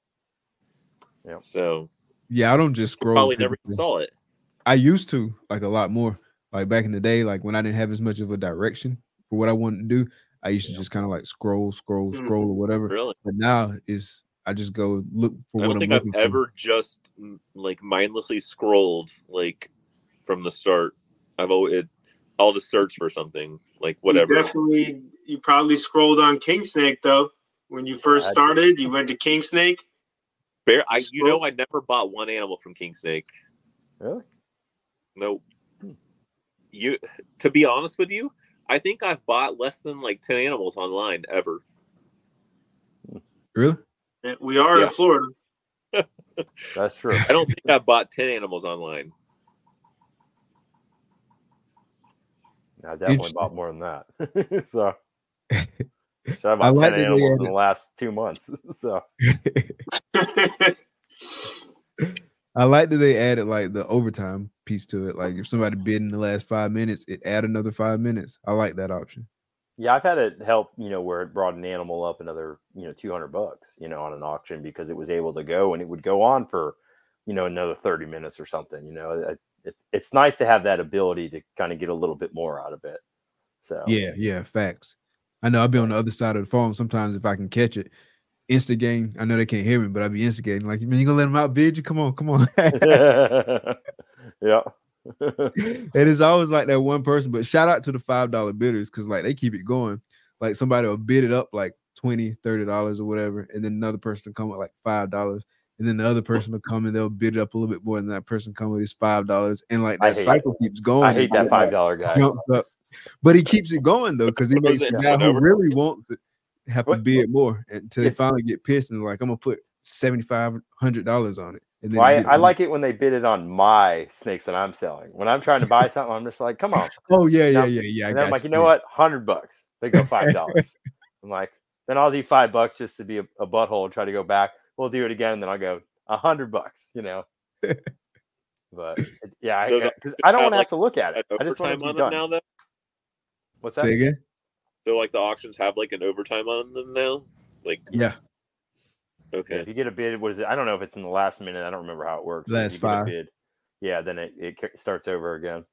so Yeah, I don't just you scroll. probably never typically. saw it. I used to like a lot more. Like back in the day, like when I didn't have as much of a direction for what I wanted to do, I used to just kind of like scroll, scroll, Mhm. scroll, or whatever. Really? But now is I just go look for I what don't I'm think I've looking for. ever just mm, like mindlessly scrolled like from the start. I've always I'll just search for something like whatever. You definitely, you probably scrolled on King Snake though. When you first I- started, you went to King Snake. Bear, I you know I never bought one animal from King Snake. Really? Nope. You to be honest with you, I think I've bought less than like ten animals online ever. Really? We are Yeah. in Florida. That's true. I don't think I've bought ten animals online. I definitely Interesting. bought more than that. So so I I bought like ten that they animals in added- the last two months. So I like that they added like the overtime piece to it. Like if somebody bid in the last five minutes, it add another five minutes. I like that option. yeah, I've had it help, you know, where it brought an animal up another, you know, two hundred bucks, you know, on an auction because it was able to go and it would go on for, you know, another thirty minutes or something. You know, it, it, it's nice to have that ability to kind of get a little bit more out of it. So Yeah, yeah, facts. I know I'll be on the other side of the phone sometimes if I can catch it. Instigating. I know they can't hear me, but I'll be instigating. Like, man, you gonna let them outbid you? Come on, come on. yeah. And it's always like that one person. But shout out to the five dollar bidders because like they keep it going. Like somebody will bid it up like twenty, thirty dollars or whatever, and then another person will come with like five dollars, and then the other person will come and they'll bid it up a little bit more, and that person come with his five dollars, and like I that hate cycle keeps going. I hate that five dollar guy. Jumps up. But he keeps it going though, because he What makes was the it? guy who Over? really wants it have to What? bid more until they If- finally get pissed and like, I'm gonna put seventy-five hundred dollars on it. And then Well, it I, gets- I like it when they bid it on my snakes that I'm selling. When I'm trying to buy something, I'm just like, come on. Oh yeah, yeah, Now- yeah, yeah. I And then got I'm like, you you. know what? Hundred bucks. They go five dollars. I'm like, then I'll do five bucks just to be a, a butthole and try to go back. We'll do it again. Then I'll go a hundred bucks. You know. But it- yeah, So I, the- because I don't have, want to like, have to look at it. An I just want it overtime to be on them done. now, though. What's that? Say again? So like the auctions have like an overtime on them now. Like Yeah. Yeah, okay, if you get a bid, what is it? I don't know if it's in the last minute. I don't remember how it works. but if Last you get a five. bid, yeah, then it, it ki- starts over again.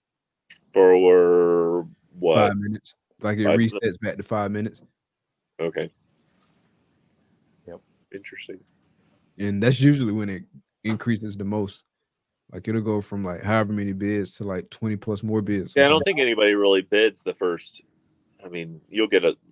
for what? Five minutes. Like it Five resets back to five minutes. Okay. Yep. Interesting. And that's usually when it increases the most. Like it'll go from like however many bids to like twenty plus more bids. Yeah, I don't think anybody really bids the first. I mean, you'll get a.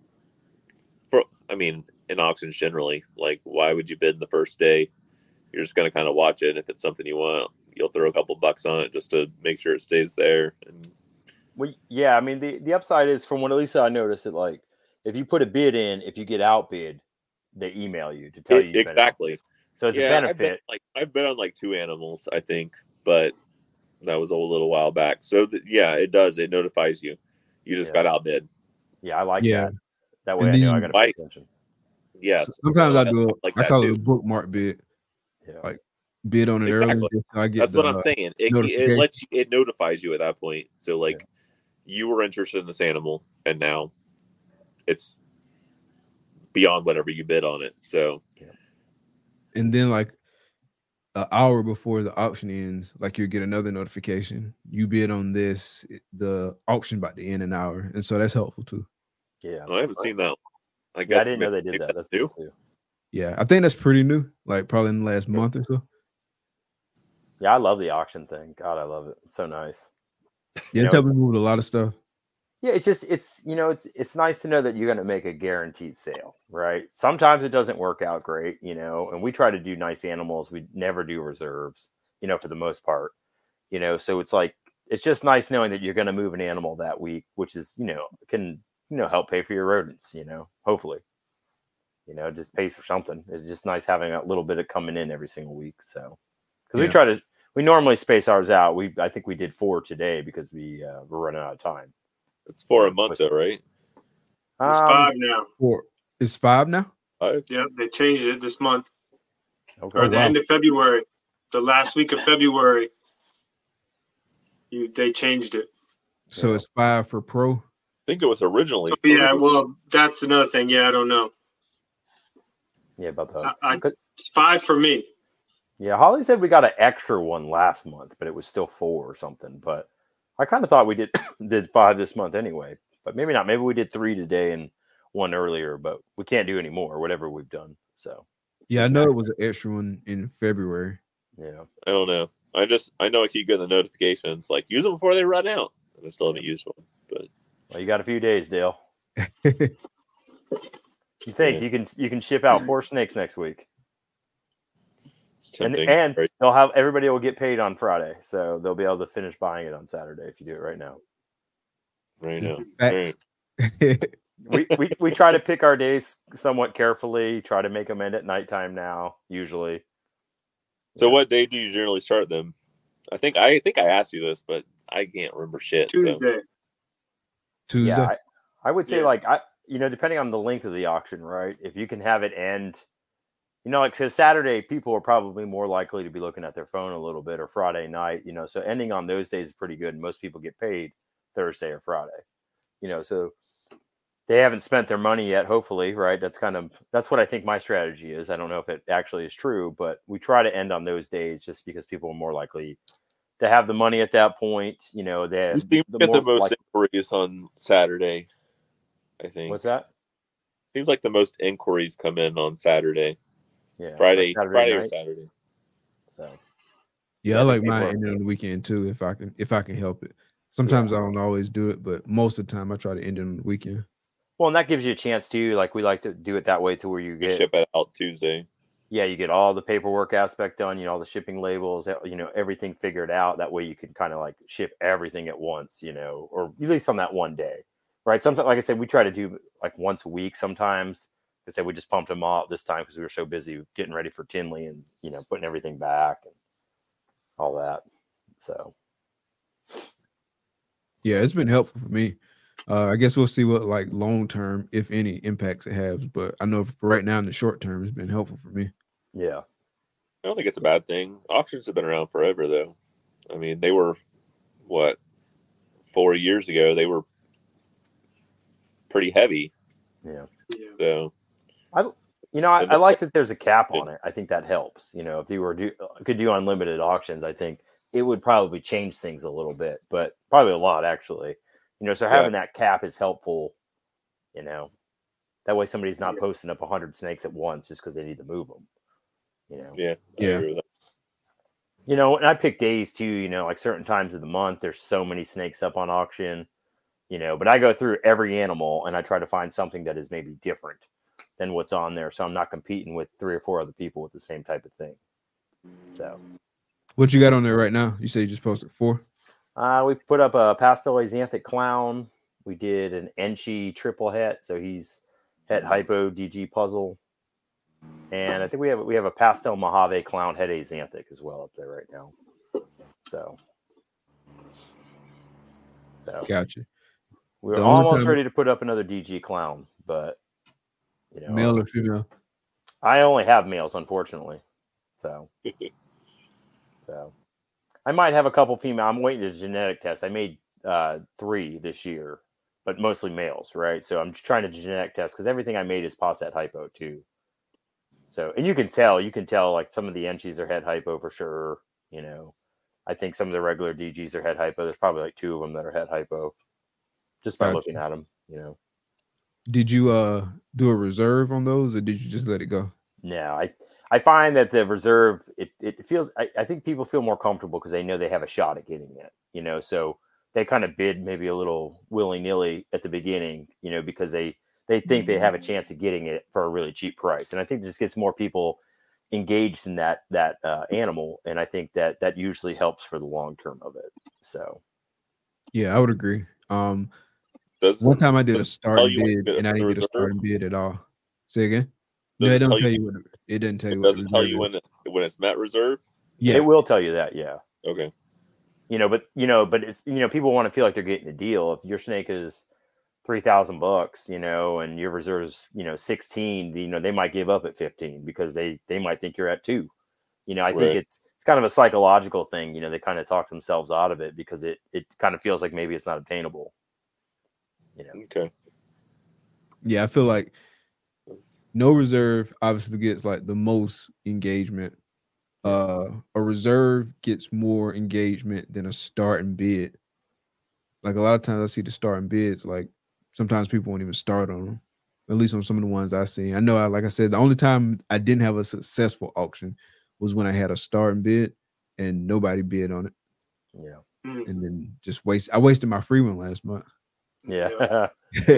For I mean, in auctions generally, like why would you bid in the first day? You're just gonna kind of watch it. If it's something you want, you'll throw a couple bucks on it just to make sure it stays there. And Well, yeah, I mean the, the upside is from what at least I noticed that like if you put a bid in, if you get outbid, they email you to tell it- you you've been exactly. outbid. So it's yeah, a I've been, benefit. like I've been on like two animals, I think, but that was a little while back. So th- yeah, it does. It notifies you. You just Yeah. got outbid. Yeah, I like Yeah. that. That way And I know then I you got to pay might- attention. Yes. Sometimes I That's- do. like I that call too. it a bookmark bid. Yeah. Like, Bid on it early. Exactly. just so I get That's what the, I'm uh, saying. It, it notification. lets you, it notifies you at that point. So like, Yeah. you were interested in this animal, and now it's beyond whatever you bid on it. So And then like an hour before the auction ends, like you get another notification. You bid on this, it- the auction about to end an hour, and so that's helpful too. Yeah. I haven't seen that. I Yeah, guess I didn't know they maybe did that. That's too. cool too. Yeah, I think that's pretty new. Like probably in the last month or so. Yeah, I love the auction thing. God, I love it. It's so nice. Yeah, know, it helps it's- me with a lot of stuff. Yeah, it's just it's you know it's it's nice to know that you're going to make a guaranteed sale, right? Sometimes it doesn't work out great, you know, and we try to do nice animals. We never do reserves, you know, for the most part, you know. So it's like it's just nice knowing that you're going to move an animal that week, which is you know can you know help pay for your rodents, you know, hopefully, you know, it just pays for something. It's just nice having a little bit of coming in every single week. So because Yeah. we try to we normally space ours out. We I think we did four today because we uh, were running out of time. It's for a month though, right? It's Um, five now. Or it's five now. Five? Yep, they changed it this month. Okay. or Oh, the wow. end of February, the last week of February. You they changed it. So Yeah. it's five for pro. I think it was originally But yeah, three. well, that's another thing. Yeah, I don't know. Yeah, about the. I, I, Could- it's five for me. Yeah, Holly said we got an extra one last month, but it was still four or something. But I kind of thought we did did five this month anyway. But maybe not. Maybe we did three today and one earlier. But we can't do any more. Whatever we've done. So Yeah, I know it was an extra one in February. yeah. I don't know. I just I know I keep getting the notifications like use them before they run out, and I still haven't used one. But Well, you got a few days, Dale. You think Yeah. you can you can ship out four snakes next week, it's and tempting. and right? they'll have everybody will get paid on Friday, so they'll be able to finish buying it on Saturday if you do it right now. Right now. Facts. Right. we, we we try to pick our days somewhat carefully. Try to make them end at nighttime now, usually. So Yeah. what day do you generally start them? I think I think I asked you this, but I can't remember shit. So. Tuesday. Tuesday. Yeah, I, I would say Yeah. like I you know depending on the length of the auction, right? If you can have it end, you know, like because Saturday people are probably more likely to be looking at their phone a little bit, or Friday night, you know, so ending on those days is pretty good. And most people get paid Thursday or Friday, you know, so they haven't spent their money yet. Hopefully, right? That's kind of that's what I think my strategy is. I don't know if it actually is true, but we try to end on those days just because people are more likely to have the money at that point. You know, You then seem to the get the more most like, inquiries on Saturday. I think. what's that? Seems like the most inquiries come in on Saturday, Yeah, Friday, like Saturday Friday or night. Saturday. So yeah, yeah, I I like think mine people are- ending on the weekend too, if I can if I can help it. Sometimes I don't always do it, but most of the time I try to end it on the weekend. well, and that gives you a chance too. Like we like to do it that way to where you You get ship it out Tuesday. yeah, you get all the paperwork aspect done, you know, all the shipping labels, you know, everything figured out. That way you can kind of like ship everything at once, you know, or at least on that one day, right? Sometimes, like I said, we try to do like once a week sometimes. I said we just pumped them all this time because we were so busy getting ready for Tinley and, you know, putting everything back and all that. So, Yeah, it's been helpful for me. Uh, I guess we'll see what like long term, if any, impacts it has. But I know for right now in the short term, it's been helpful for me. yeah. I don't think it's a bad thing. Auctions have been around forever, though. I mean, they were what four years ago. They were pretty heavy. Yeah. Yeah. So You know, I, I like that there's a cap on it. I think that helps. You know, if you were do, could do unlimited auctions, I think it would probably change things a little bit, but probably a lot actually. You know, so Yeah. having that cap is helpful. You know, that way somebody's not posting up a hundred snakes at once just because they need to move them. You know, yeah, I Yeah. agree with that. you know, and I pick days too. You know, like certain times of the month, there's so many snakes up on auction. You know, but I go through every animal and I try to find something that is maybe different than what's on there, so I'm not competing with three or four other people with the same type of thing. So What you got on there right now? You say you just posted four. uh, we put up a pastel axanthic clown. We did an Enchi triple het, so he's het hypo D G puzzle, and I think we have we have a pastel Mojave clown het axanthic as well up there right now. So, so Gotcha. we're The only almost time- ready to put up another D G clown, but you know, Male or female? I only have males, unfortunately. So, so I might have a couple female. I'm waiting to genetic test. I made uh, three this year, but mostly males, right? So I'm just trying to genetic test because everything I made is Posset hypo too. So, and you can tell, you can tell like some of the Enchies are head hypo for sure. You know, I think some of the regular D Gs are head hypo. There's probably like two of them that are head hypo just by Gotcha. looking at them, you know. Did you uh do a reserve on those, or did you just let it go? No, I I find that the reserve it it feels I, I think people feel more comfortable because they know they have a shot at getting it, you know. So they kind of bid maybe a little willy nilly at the beginning, you know, because they they think they have a chance of getting it for a really cheap price, and I think this gets more people engaged in that that uh, animal, and I think that that usually helps for the long term of it. So Yeah, I would agree. Um, Does one time I did a does it tell start you when you bid get and I the didn't get a reserve? starting bid at all. Say again. Does no, it it don't tell tell you- you what it, it doesn't tell you what Does the it tell reserve you is. when it, when it's met reserve? Yeah, it will tell you that, yeah. Okay. You know, but you know, but it's you know, people want to feel like they're getting a deal. If your snake is three thousand bucks, you know, and your reserve's, you know, sixteen, you know, they might give up at fifteen because they, they might think you're at two. You know, I think Right. it's, it's kind of a psychological thing. You know, they kind of talk themselves out of it because it, it kind of feels like maybe it's not obtainable. You know, Okay. Yeah, I feel like no reserve obviously gets like the most engagement. Uh, a reserve gets more engagement than a start and bid. Like a lot of times I see the start and bids, like sometimes people won't even start on them. At least on some of the ones I see. I know, I, like I said, the only time I didn't have a successful auction was when I had a start and bid and nobody bid on it. yeah, Mm. And then just waste. I wasted my free one last month. yeah.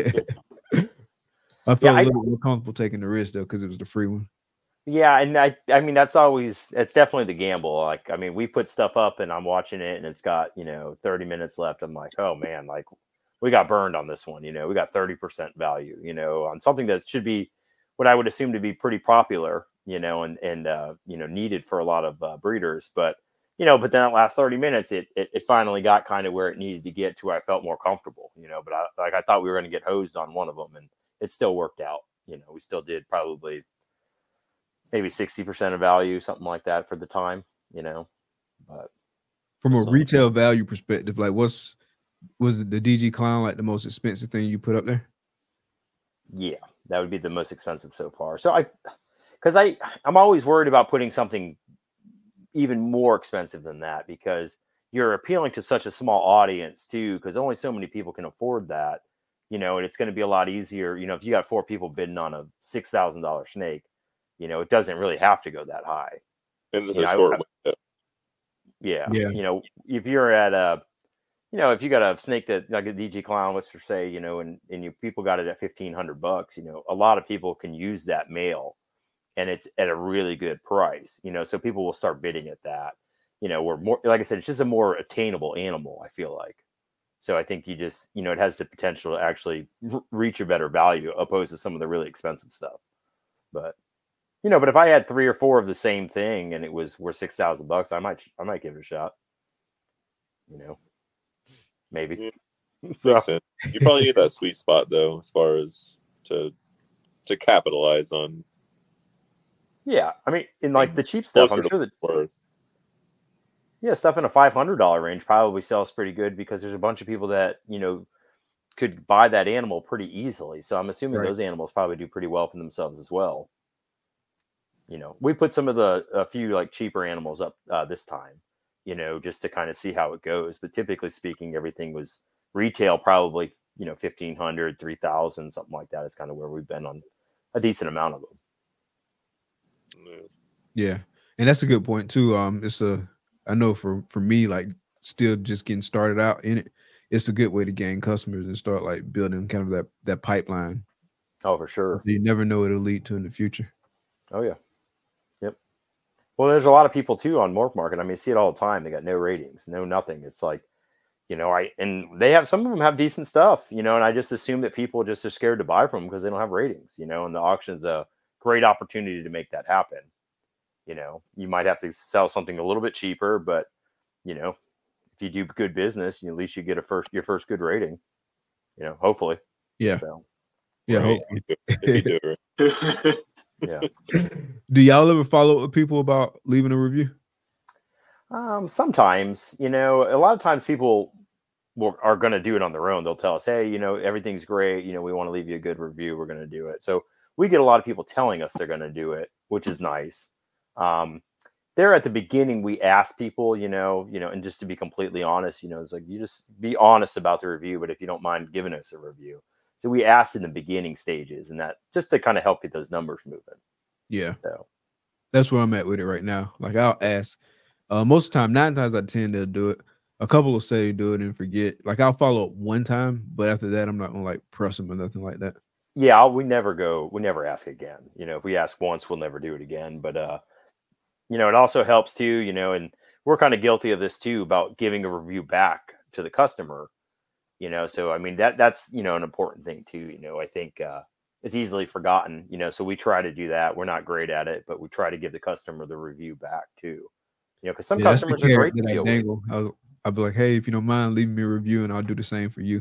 I felt Yeah, a I- little more comfortable taking the risk though because it was the free one. Yeah, and I, I mean, that's always, it's definitely the gamble. Like, I mean, we put stuff up and I'm watching it and it's got, you know, thirty minutes left. I'm like, oh man, like we got burned on this one. You know, we got thirty percent value, you know, on something that should be what I would assume to be pretty popular, you know, and, and, uh, you know, needed for a lot of uh, breeders. But, you know, but then that last thirty minutes, it, it, it finally got kind of where it needed to get to where I felt more comfortable, you know, but I, like, I thought we were going to get hosed on one of them and it still worked out. You know, we still did probably maybe sixty percent of value, something like that for the time, you know, but From a So- retail value perspective, like what's was the D G Clown like the most expensive thing you put up there? yeah, that would be the most expensive so far. So I, cause I, I'm always worried about putting something even more expensive than that because you're appealing to such a small audience too, because only so many people can afford that, you know, and it's going to be a lot easier. You know, if you got four people bidding on a six thousand dollars snake, you know, it doesn't really have to go that high. And it's You a know, I- short I- window. Yeah. Yeah. You know, if you're at a, you know, if you got a snake that like a D G Clown, let's just say, you know, and, and you people got it at fifteen hundred bucks, you know, a lot of people can use that male and it's at a really good price, you know, so people will start bidding at that, you know, we're more, like I said, it's just a more attainable animal, I feel like. So I think you just, you know, it has the potential to actually r- reach a better value opposed to some of the really expensive stuff. But, you know, but if I had three or four of the same thing and it was worth six thousand bucks, I might, I might give it a shot. You know, maybe. So Makes sense. You probably need that sweet spot though, as far as to to capitalize on yeah, I mean, in like the cheap stuff, closer I'm to sure that worth. yeah, stuff in a five hundred dollar range probably sells pretty good because there's a bunch of people that you know could buy that animal pretty easily. So I'm assuming Right. those animals probably do pretty well for themselves as well. You know, we put some of the a few like cheaper animals up uh, this time, you know, just to kind of see how it goes. But typically speaking, everything was retail, probably, you know, fifteen hundred, three thousand, something like that is kind of where we've been on a decent amount of them. Yeah, and that's a good point too. Um, it's a I know for for me, like still just getting started out in it, it's a good way to gain customers and start like building kind of that that pipeline. Oh, for sure. You never know what it'll lead to in the future. Oh, yeah. Yep. Well, there's a lot of people too on Morph Market. I mean, I see it all the time. They got no ratings, no nothing. It's like, you know, I and they have some of them have decent stuff, you know, and I just assume that people just are scared to buy from them because they don't have ratings, you know, and the auction's a great opportunity to make that happen. You know, you might have to sell something a little bit cheaper, but you know, if you do good business, at least you get a first your first good rating. You know, hopefully. Yeah, So yeah. Right. hopefully. If you do it. yeah. Do y'all ever follow up with people about leaving a review? Um, sometimes, you know, a lot of times people will, are going to do it on their own. They'll tell us, hey, you know, everything's great. You know, we want to leave you a good review. We're going to do it. So we get a lot of people telling us they're going to do it, which is nice. Um, there at the beginning, we ask people, you know, you know, and just to be completely honest, you know, it's like, you just be honest about the review, but if you don't mind giving us a review. So we asked in the beginning stages and that just to kind of help get those numbers moving. Yeah, So that's where I'm at with it right now. Like I'll ask. Uh, most of the time, nine times out of ten, they'll do it. A couple will say they do it and forget. Like I'll follow up one time, but after that, I'm not gonna like press them or nothing like that. yeah, I'll, we never go, we never ask again. You know, if we ask once, we'll never do it again. But, uh, you know, it also helps too, you know, and we're kind of guilty of this too, about giving a review back to the customer, you know? So, I mean, that that's, you know, an important thing too, you know, I think, uh, it's easily forgotten, you know, so we try to do that. We're not great at it, but we try to give the customer the review back too, you know, because some Yeah, that's the customers are carrot great to that I deal with. dangle. I'll, I'll be like, hey, if you don't mind, leave me a review and I'll do the same for you.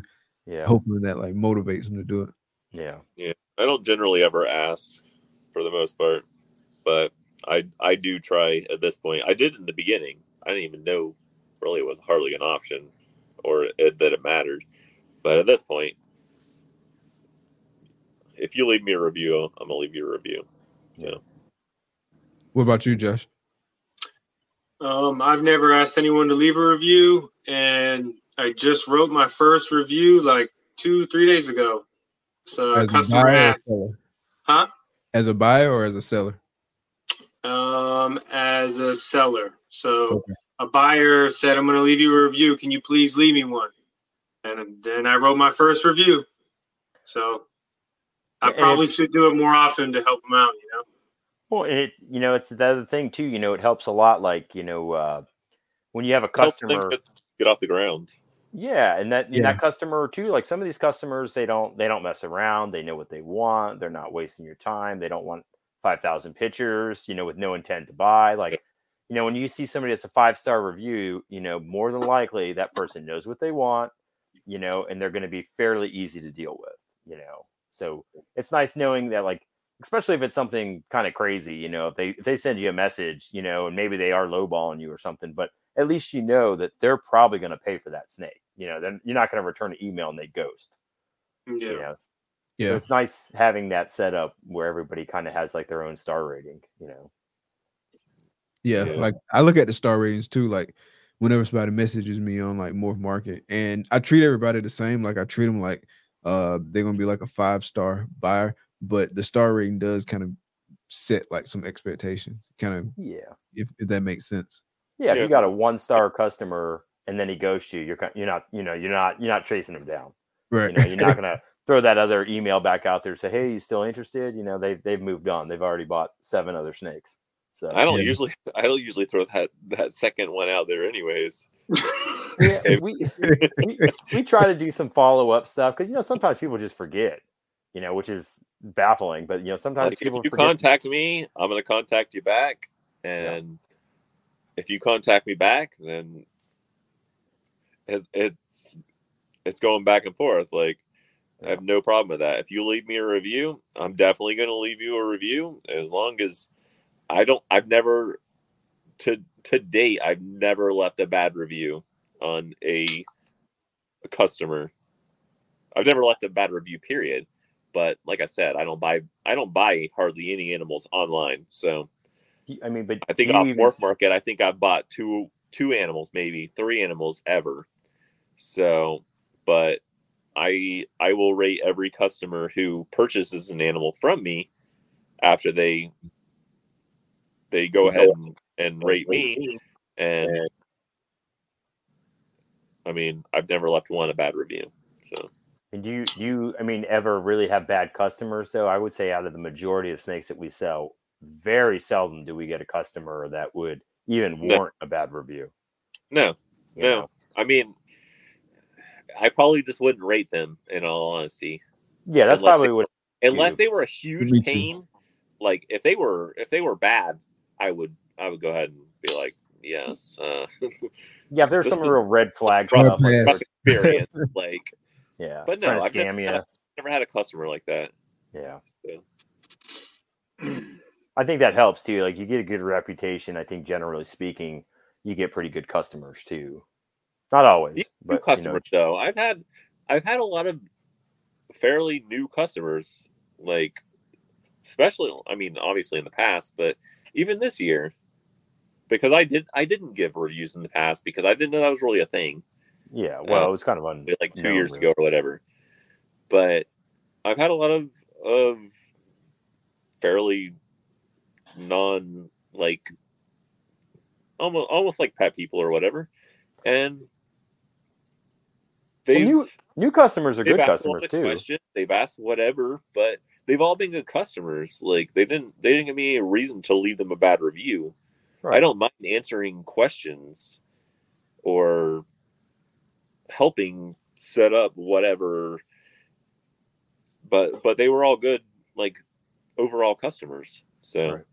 Yeah. hoping that like motivates them to do it. Yeah. Yeah. I don't generally ever ask for the most part, but I I do try at this point. I did in the beginning. I didn't even know really it was hardly an option or it, that it mattered. But at this point, if you leave me a review, I'm gonna leave you a review. So. Yeah. What about you, Josh? Um, I've never asked anyone to leave a review, and I just wrote my first review like two, three days ago. So a As a customer buyer or asked, seller? huh? As a buyer or as a seller? Um, as a seller. So Okay. a buyer said, I'm going to leave you a review. Can you please leave me one? And then I wrote my first review. So I And probably it- should do it more often to help them out, you know? Well, it you know, it's the other thing too. You know, it helps a lot. Like you know, uh, when you have a Help things customer, get, get off the ground. yeah, and that and Yeah. that customer too. Like some of these customers, they don't they don't mess around. They know what they want. They're not wasting your time. They don't want five thousand pictures. You know, with no intent to buy. Like, you know, when you see somebody that's a five star review, you know, more than likely that person knows what they want. You know, and they're going to be fairly easy to deal with. You know, so it's nice knowing that, like, especially if it's something kind of crazy, you know, if they if they send you a message, you know, and maybe they are lowballing you or something, but at least you know that they're probably going to pay for that snake. You know, then you're not going to return an email and they ghost. Yeah. You know, Yeah. so it's nice having that set up where everybody kind of has like their own star rating. You know. Yeah, Yeah. like I look at the star ratings too. Like whenever somebody messages me on like Morph Market, and I treat everybody the same. Like I treat them like uh they're gonna be like a five star buyer, but the star rating does kind of set like some expectations. Kind of, Yeah. if, if that makes sense. Yeah. If Yeah. you got a one star customer and then he ghosts you, you're ki- you're not you know you're not you're not chasing him down. Right. You know, you're not gonna throw that other email back out there and say, "Hey, you still interested?" You know, they've they've moved on. They've already bought seven other snakes. So I don't Yeah. usually I don't usually throw that that second one out there anyways. yeah, we, we we try to do some follow up stuff because you know sometimes people just forget, you know, which is baffling. But you know sometimes Like if people you forget. contact me, I'm gonna contact you back, and if you contact me back, then it's it's, it's going back and forth. Like I have no problem with that. If you leave me a review, I'm definitely gonna leave you a review as long as I don't. I've never to to date. I've never left a bad review on a, a customer. I've never left a bad review. Period. But like I said, I don't buy. I don't buy hardly any animals online. So I mean, but I think do you off even, Morph Market, I think I've bought two two animals, maybe three animals ever. So, but I I will rate every customer who purchases an animal from me after they they go ahead and, and rate me. And I mean, I've never left one a bad review. So and do you do you I mean ever really have bad customers though? I would say out of the majority of snakes that we sell, very seldom do we get a customer that would even No. warrant a bad review. no, you no. know? I mean, I probably just wouldn't rate them in all honesty. Yeah, that's Unless probably they what. Unless do. they were a huge Me too. pain, like if they were if they were bad, I would I would go ahead and be like, yes. Uh, Yeah, if there's this some was real red flag rough stuff. Like, pass. rough experience, like, yeah, but trying no, to I've never scam had, you. never had a customer like that. Yeah. So. I think that helps too. Like you get a good reputation. I think generally speaking, you get pretty good customers too. Not always, New but customers you know, though, I've had I've had a lot of fairly new customers, like especially I mean obviously in the past, but even this year, because I did I didn't give reviews in the past because I didn't know that was really a thing. yeah. Well, Uh, it was kind of un- like two known, years really. ago or whatever. But I've had a lot of of fairly non like almost almost like pet people or whatever, and Well, they've new new customers are they've good asked a lot customers of too. questions, they've asked whatever, but they've all been good customers. Like they didn't they didn't give me a reason to leave them a bad review. Right. I don't mind answering questions or helping set up whatever, but but they were all good, like overall customers. So Right.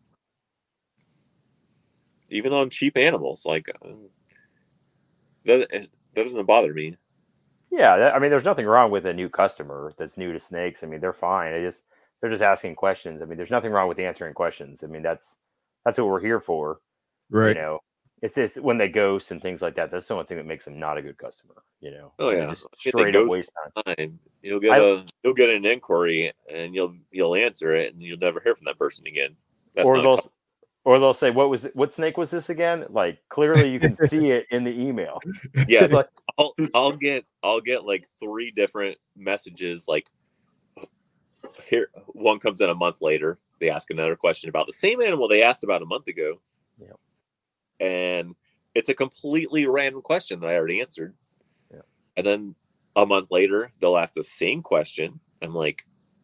even on cheap animals, like um, that, that doesn't bother me. Yeah, that- I mean, there's nothing wrong with a new customer that's new to snakes. I mean, they're fine. They just they're just asking questions. I mean, there's nothing wrong with answering questions. I mean, that's that's what we're here for. Right. You know, it's just when they ghost and things like that. That's the only thing that makes them not a good customer. You know, Oh When they yeah, just If they straight up ghost waste time. time, you'll get I- a you'll get an inquiry and you'll you'll answer it and you'll never hear from that person again. That's Or not they'll a or they'll say, "What was it, what snake was this again?" Like clearly you can see it in the email. Yes, It's like, I'll I'll get I'll get like three different messages. Like here, one comes in a month later. They ask another question about the same animal they asked about a month ago. Yep. And it's a completely random question that I already answered. Yeah. And then a month later, they'll ask the same question. I'm like,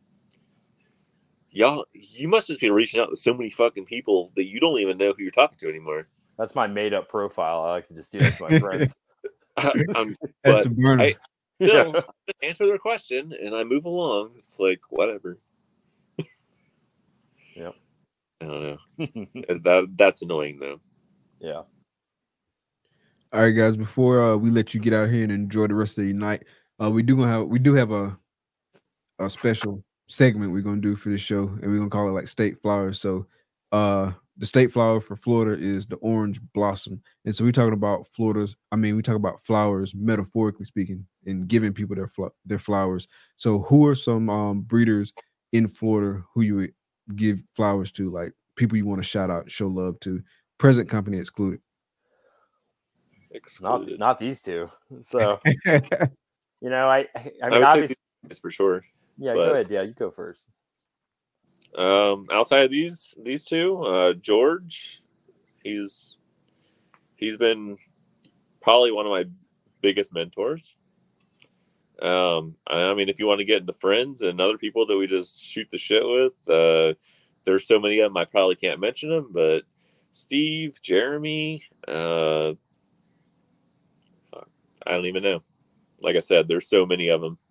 y'all, you must just be reaching out to so many fucking people that you don't even know who you're talking to anymore. that's my made up profile. I like to just do that to my friends. I'm, That's but the burner. I still just answer their question and I move along. It's like, whatever. Yep. I don't know. that That's annoying, though. Yeah. All right, guys. Before uh, we let you get out here and enjoy the rest of the night, uh, we do gonna have we do have a a special segment we're gonna do for this show, and we're gonna call it like State Flowers. So, uh, the state flower for Florida is the orange blossom, and so we're talking about Florida's. I mean, we talk about flowers metaphorically speaking, and giving people their fl- their flowers. So, who are some um, breeders in Florida who you would give flowers to, like people you want to shout out, show love to? Present company excluded. Not Excluded. not these two. So you know, I I I mean would say obviously these guys for sure. yeah, but- go ahead. Yeah, you go first. Um, outside of these these two, uh, George, he's he's been probably one of my biggest mentors. Um, I mean, if you want to get into friends and other people that we just shoot the shit with, uh, there's so many of them I probably can't mention them, but Steve, Jeremy, uh, I don't even know. Like I said, there's so many of them.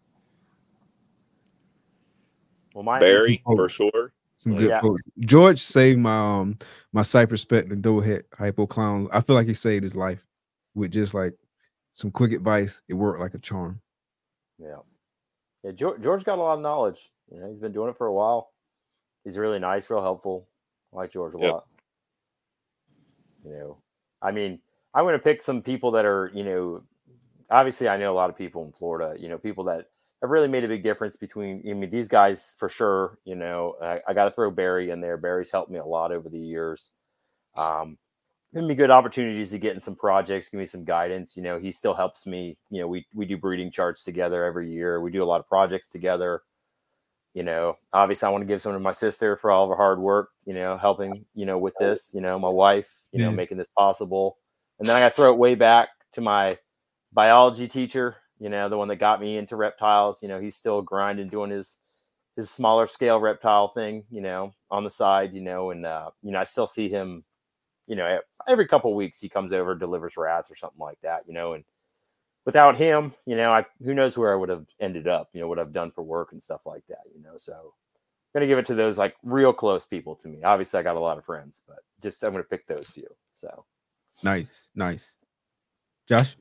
Well, my Barry Oh. for sure. Some Like, good Yeah. folks. George saved my um my Cypress Pet and Doughhead Hypo Clown. I feel like he saved his life with just like some quick advice. It worked like a charm. Yeah. Yeah, George, George got a lot of knowledge. You know, he's been doing it for a while. He's really nice, real helpful. I like George a Yep. lot. You know, I mean, I'm going to pick some people that are, you know, obviously I know a lot of people in Florida, you know, people that have really made a big difference between, I mean, these guys for sure, you know, I, I got to throw Barry in there. Barry's helped me a lot over the years. Um, Give me good opportunities to get in some projects, give me some guidance. You know, he still helps me. You know, we we do breeding charts together every year. We do a lot of projects together. You know, obviously I want to give some to my sister for all of her hard work, you know, helping, you know, with this, you know, my wife, you know, Yeah. making this possible. And then I got to throw it way back to my biology teacher, you know, the one that got me into reptiles. You know, he's still grinding, doing his his smaller scale reptile thing, you know, on the side, you know, and, uh, you know, I still see him, you know, every couple of weeks he comes over, delivers rats or something like that, you know, and without him, you know, I, who knows where I would have ended up, you know, what I've done for work and stuff like that, you know, so I'm going to give it to those like real close people to me. Obviously I got a lot of friends, but just, I'm going to pick those few. So Nice, nice. Josh?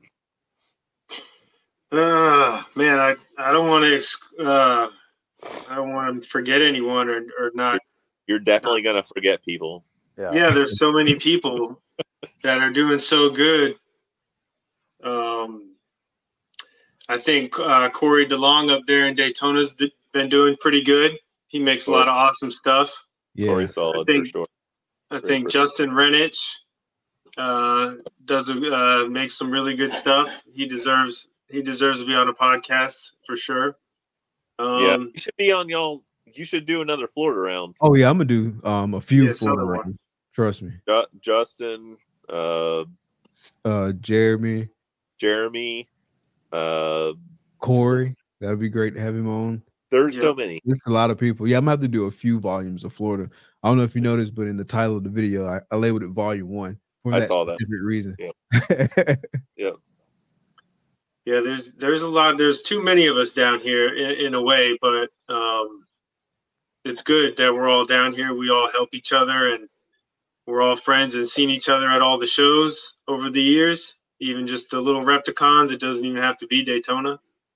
Uh, man, I, I don't want to uh, I don't want to forget anyone or, or not. You're definitely gonna forget people. yeah, Yeah, there's so many people that are doing so good. Um, I think uh, Corey DeLong up there in Daytona's d- been doing pretty good. He makes a lot of awesome stuff. Yeah. Corey solid I think- for sure. I Great think work. Justin Renich uh, does a, uh, makes some really good stuff. He deserves he deserves to be on a podcast for sure. Yeah, Um, you should be on y'all. You should do another Florida round. Oh yeah, I'm gonna do um a few Yeah, Florida Southern one. rounds. Trust me. Ju- Justin, uh, Uh Jeremy, Jeremy, uh, Corey. That'd be great to have him on. there's Yeah. so many. There's a lot of people. Yeah, I'm gonna have to do a few volumes of Florida. I don't know if you noticed, but in the title of the video, I, I labeled it volume one for I that saw that. specific reason. Yeah. Yeah, there's there's a lot. There's too many of us down here in, in a way, but um, it's good that we're all down here. We all help each other, and we're all friends and seen each other at all the shows over the years. Even just the little Repticons. It doesn't even have to be Daytona.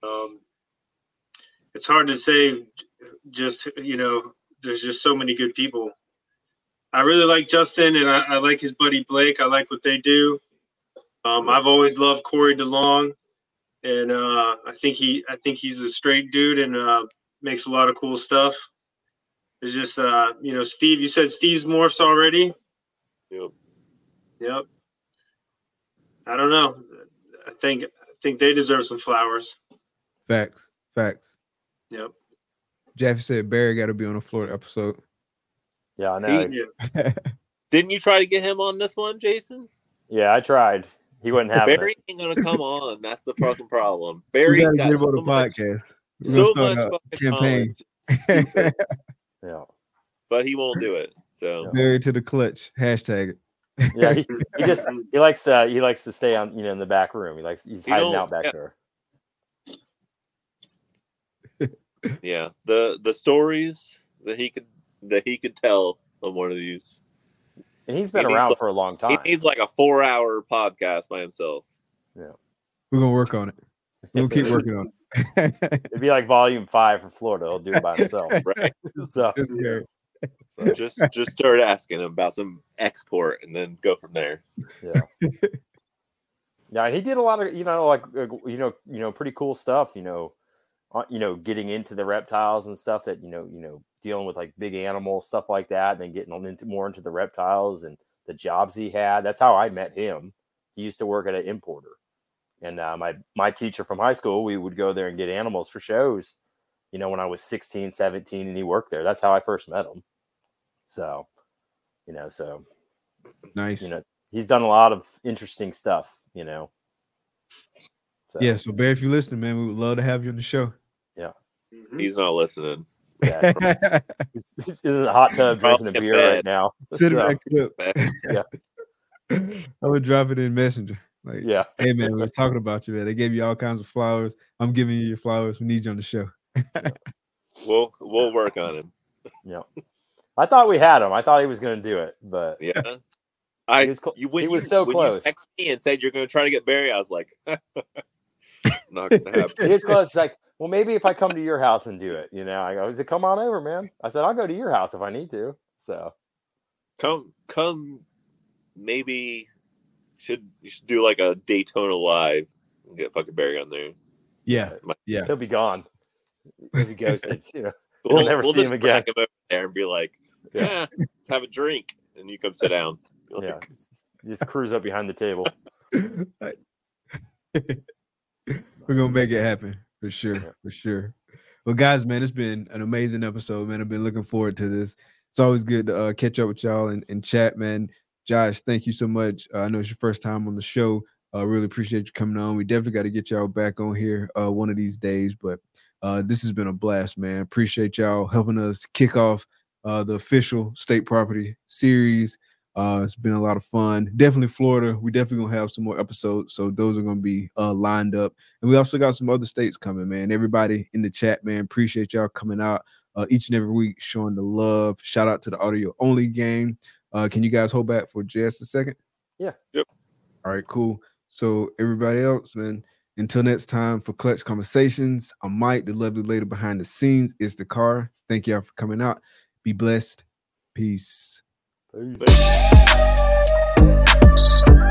Um, it's hard to say. Just you know, there's just so many good people. I really like Justin, and I, I like his buddy Blake. I like what they do. Um, I've always loved Corey DeLong, and uh, I think he, I think he's a straight dude and uh, makes a lot of cool stuff. It's just, uh, you know, Steve. You said Steve's Morphs already. Yep. Yep. I don't know. I think, I think they deserve some flowers. Facts. Facts. Yep. Jeffy said Barry got to be on a Florida episode. Yeah, I know. He- Yeah. Didn't you try to get him on this one, Jason? Yeah, I tried. He wouldn't have Barry it. ain't gonna come on. That's the fucking problem. We Barry's got to got get him so on the much, podcast. We're so gonna much start a fucking campaign. knowledge. It's stupid, Yeah. but he won't do it. So Barry to the clutch. Hashtag it. Yeah, he, he just he likes to he likes to stay on you know in the back room. He likes he's He hiding don't- out back yeah. there. yeah, the the stories that he could that he could tell on one of these. And he's been He needs around like- for a long He time. needs like a four hour podcast by himself. We're gonna work on it. We'll keep working on it. It'd be like volume five for Florida. He'll do it by himself. Right. So, Just Barry. so just just start asking him about some export and then go from there. yeah. Yeah, he did a lot of you know like uh, you know you know pretty cool stuff. You know, uh, you know getting into the reptiles and stuff that you know you know dealing with like big animals stuff like that, and then getting on into more into the reptiles and the jobs he had. That's how I met him. He used to work at an importer, and uh, my my teacher from high school, we would go there and get animals for shows. You know, when I was sixteen, seventeen, and he worked there. That's how I first met him. So, you know, so Nice. you know he's done a lot of interesting stuff. You know. So, Yeah, so Barry, if you're listening, man, we would love to have you on the show. Mhm. He's not listening. Yeah. He's, he's in the hot tub drinking a Probably in beer right bed. now. Send So, that clip. Yeah. I would drop it in Messenger. Like, yeah. hey man, we were talking about you, man. They gave you all kinds of flowers. I'm giving you your flowers. We need you on the show. We'll we'll work on him. Yeah. I thought we had him. I thought he was going to do it, but Yeah. I He was cl- you when he was you, so when close. you text me and said you're going to try to get Barry, I was like, not going to he happen. was close. It's like, well, maybe if I come to your house and do it, you know, I go, he said, come on over, man. I said, I'll go to your house if I need to. So, Come come, maybe should you should do like a Daytona live and get fucking Barry on there. Yeah, My- yeah. he'll be gone. He'll be ghosted. You know, We'll, never we'll see just him again. drag him over there and be like, yeah, let's have a drink, and you come sit down. Be yeah. like, Just cruise up behind the table. We're gonna make it happen for sure, Yeah. for sure. Well, guys, man, it's been an amazing episode, man. I've been looking forward to this. It's always good to uh, catch up with y'all and, and chat, man. Josh, thank you so much. Uh, I know it's your first time on the show. I uh, really appreciate you coming on. We definitely got to get y'all back on here uh, one of these days. But uh, this has been a blast, man. Appreciate y'all helping us kick off uh, the official state property series. Uh, it's been a lot of fun. Definitely Florida. We definitely gonna have some more episodes, so those are gonna be uh, lined up. And we also got some other states coming, man. Everybody in the chat, man, appreciate y'all coming out uh, each and every week, showing the love. Shout out to the audio only game. Uh, can you guys hold back for just a second? Yeah. Yep. All right, cool. So everybody else, man. Until next time for Clutch Conversations, I'm Mike, the lovely lady behind the scenes. It's the car. Thank y'all for coming out. Be blessed. Peace. Peace. Peace.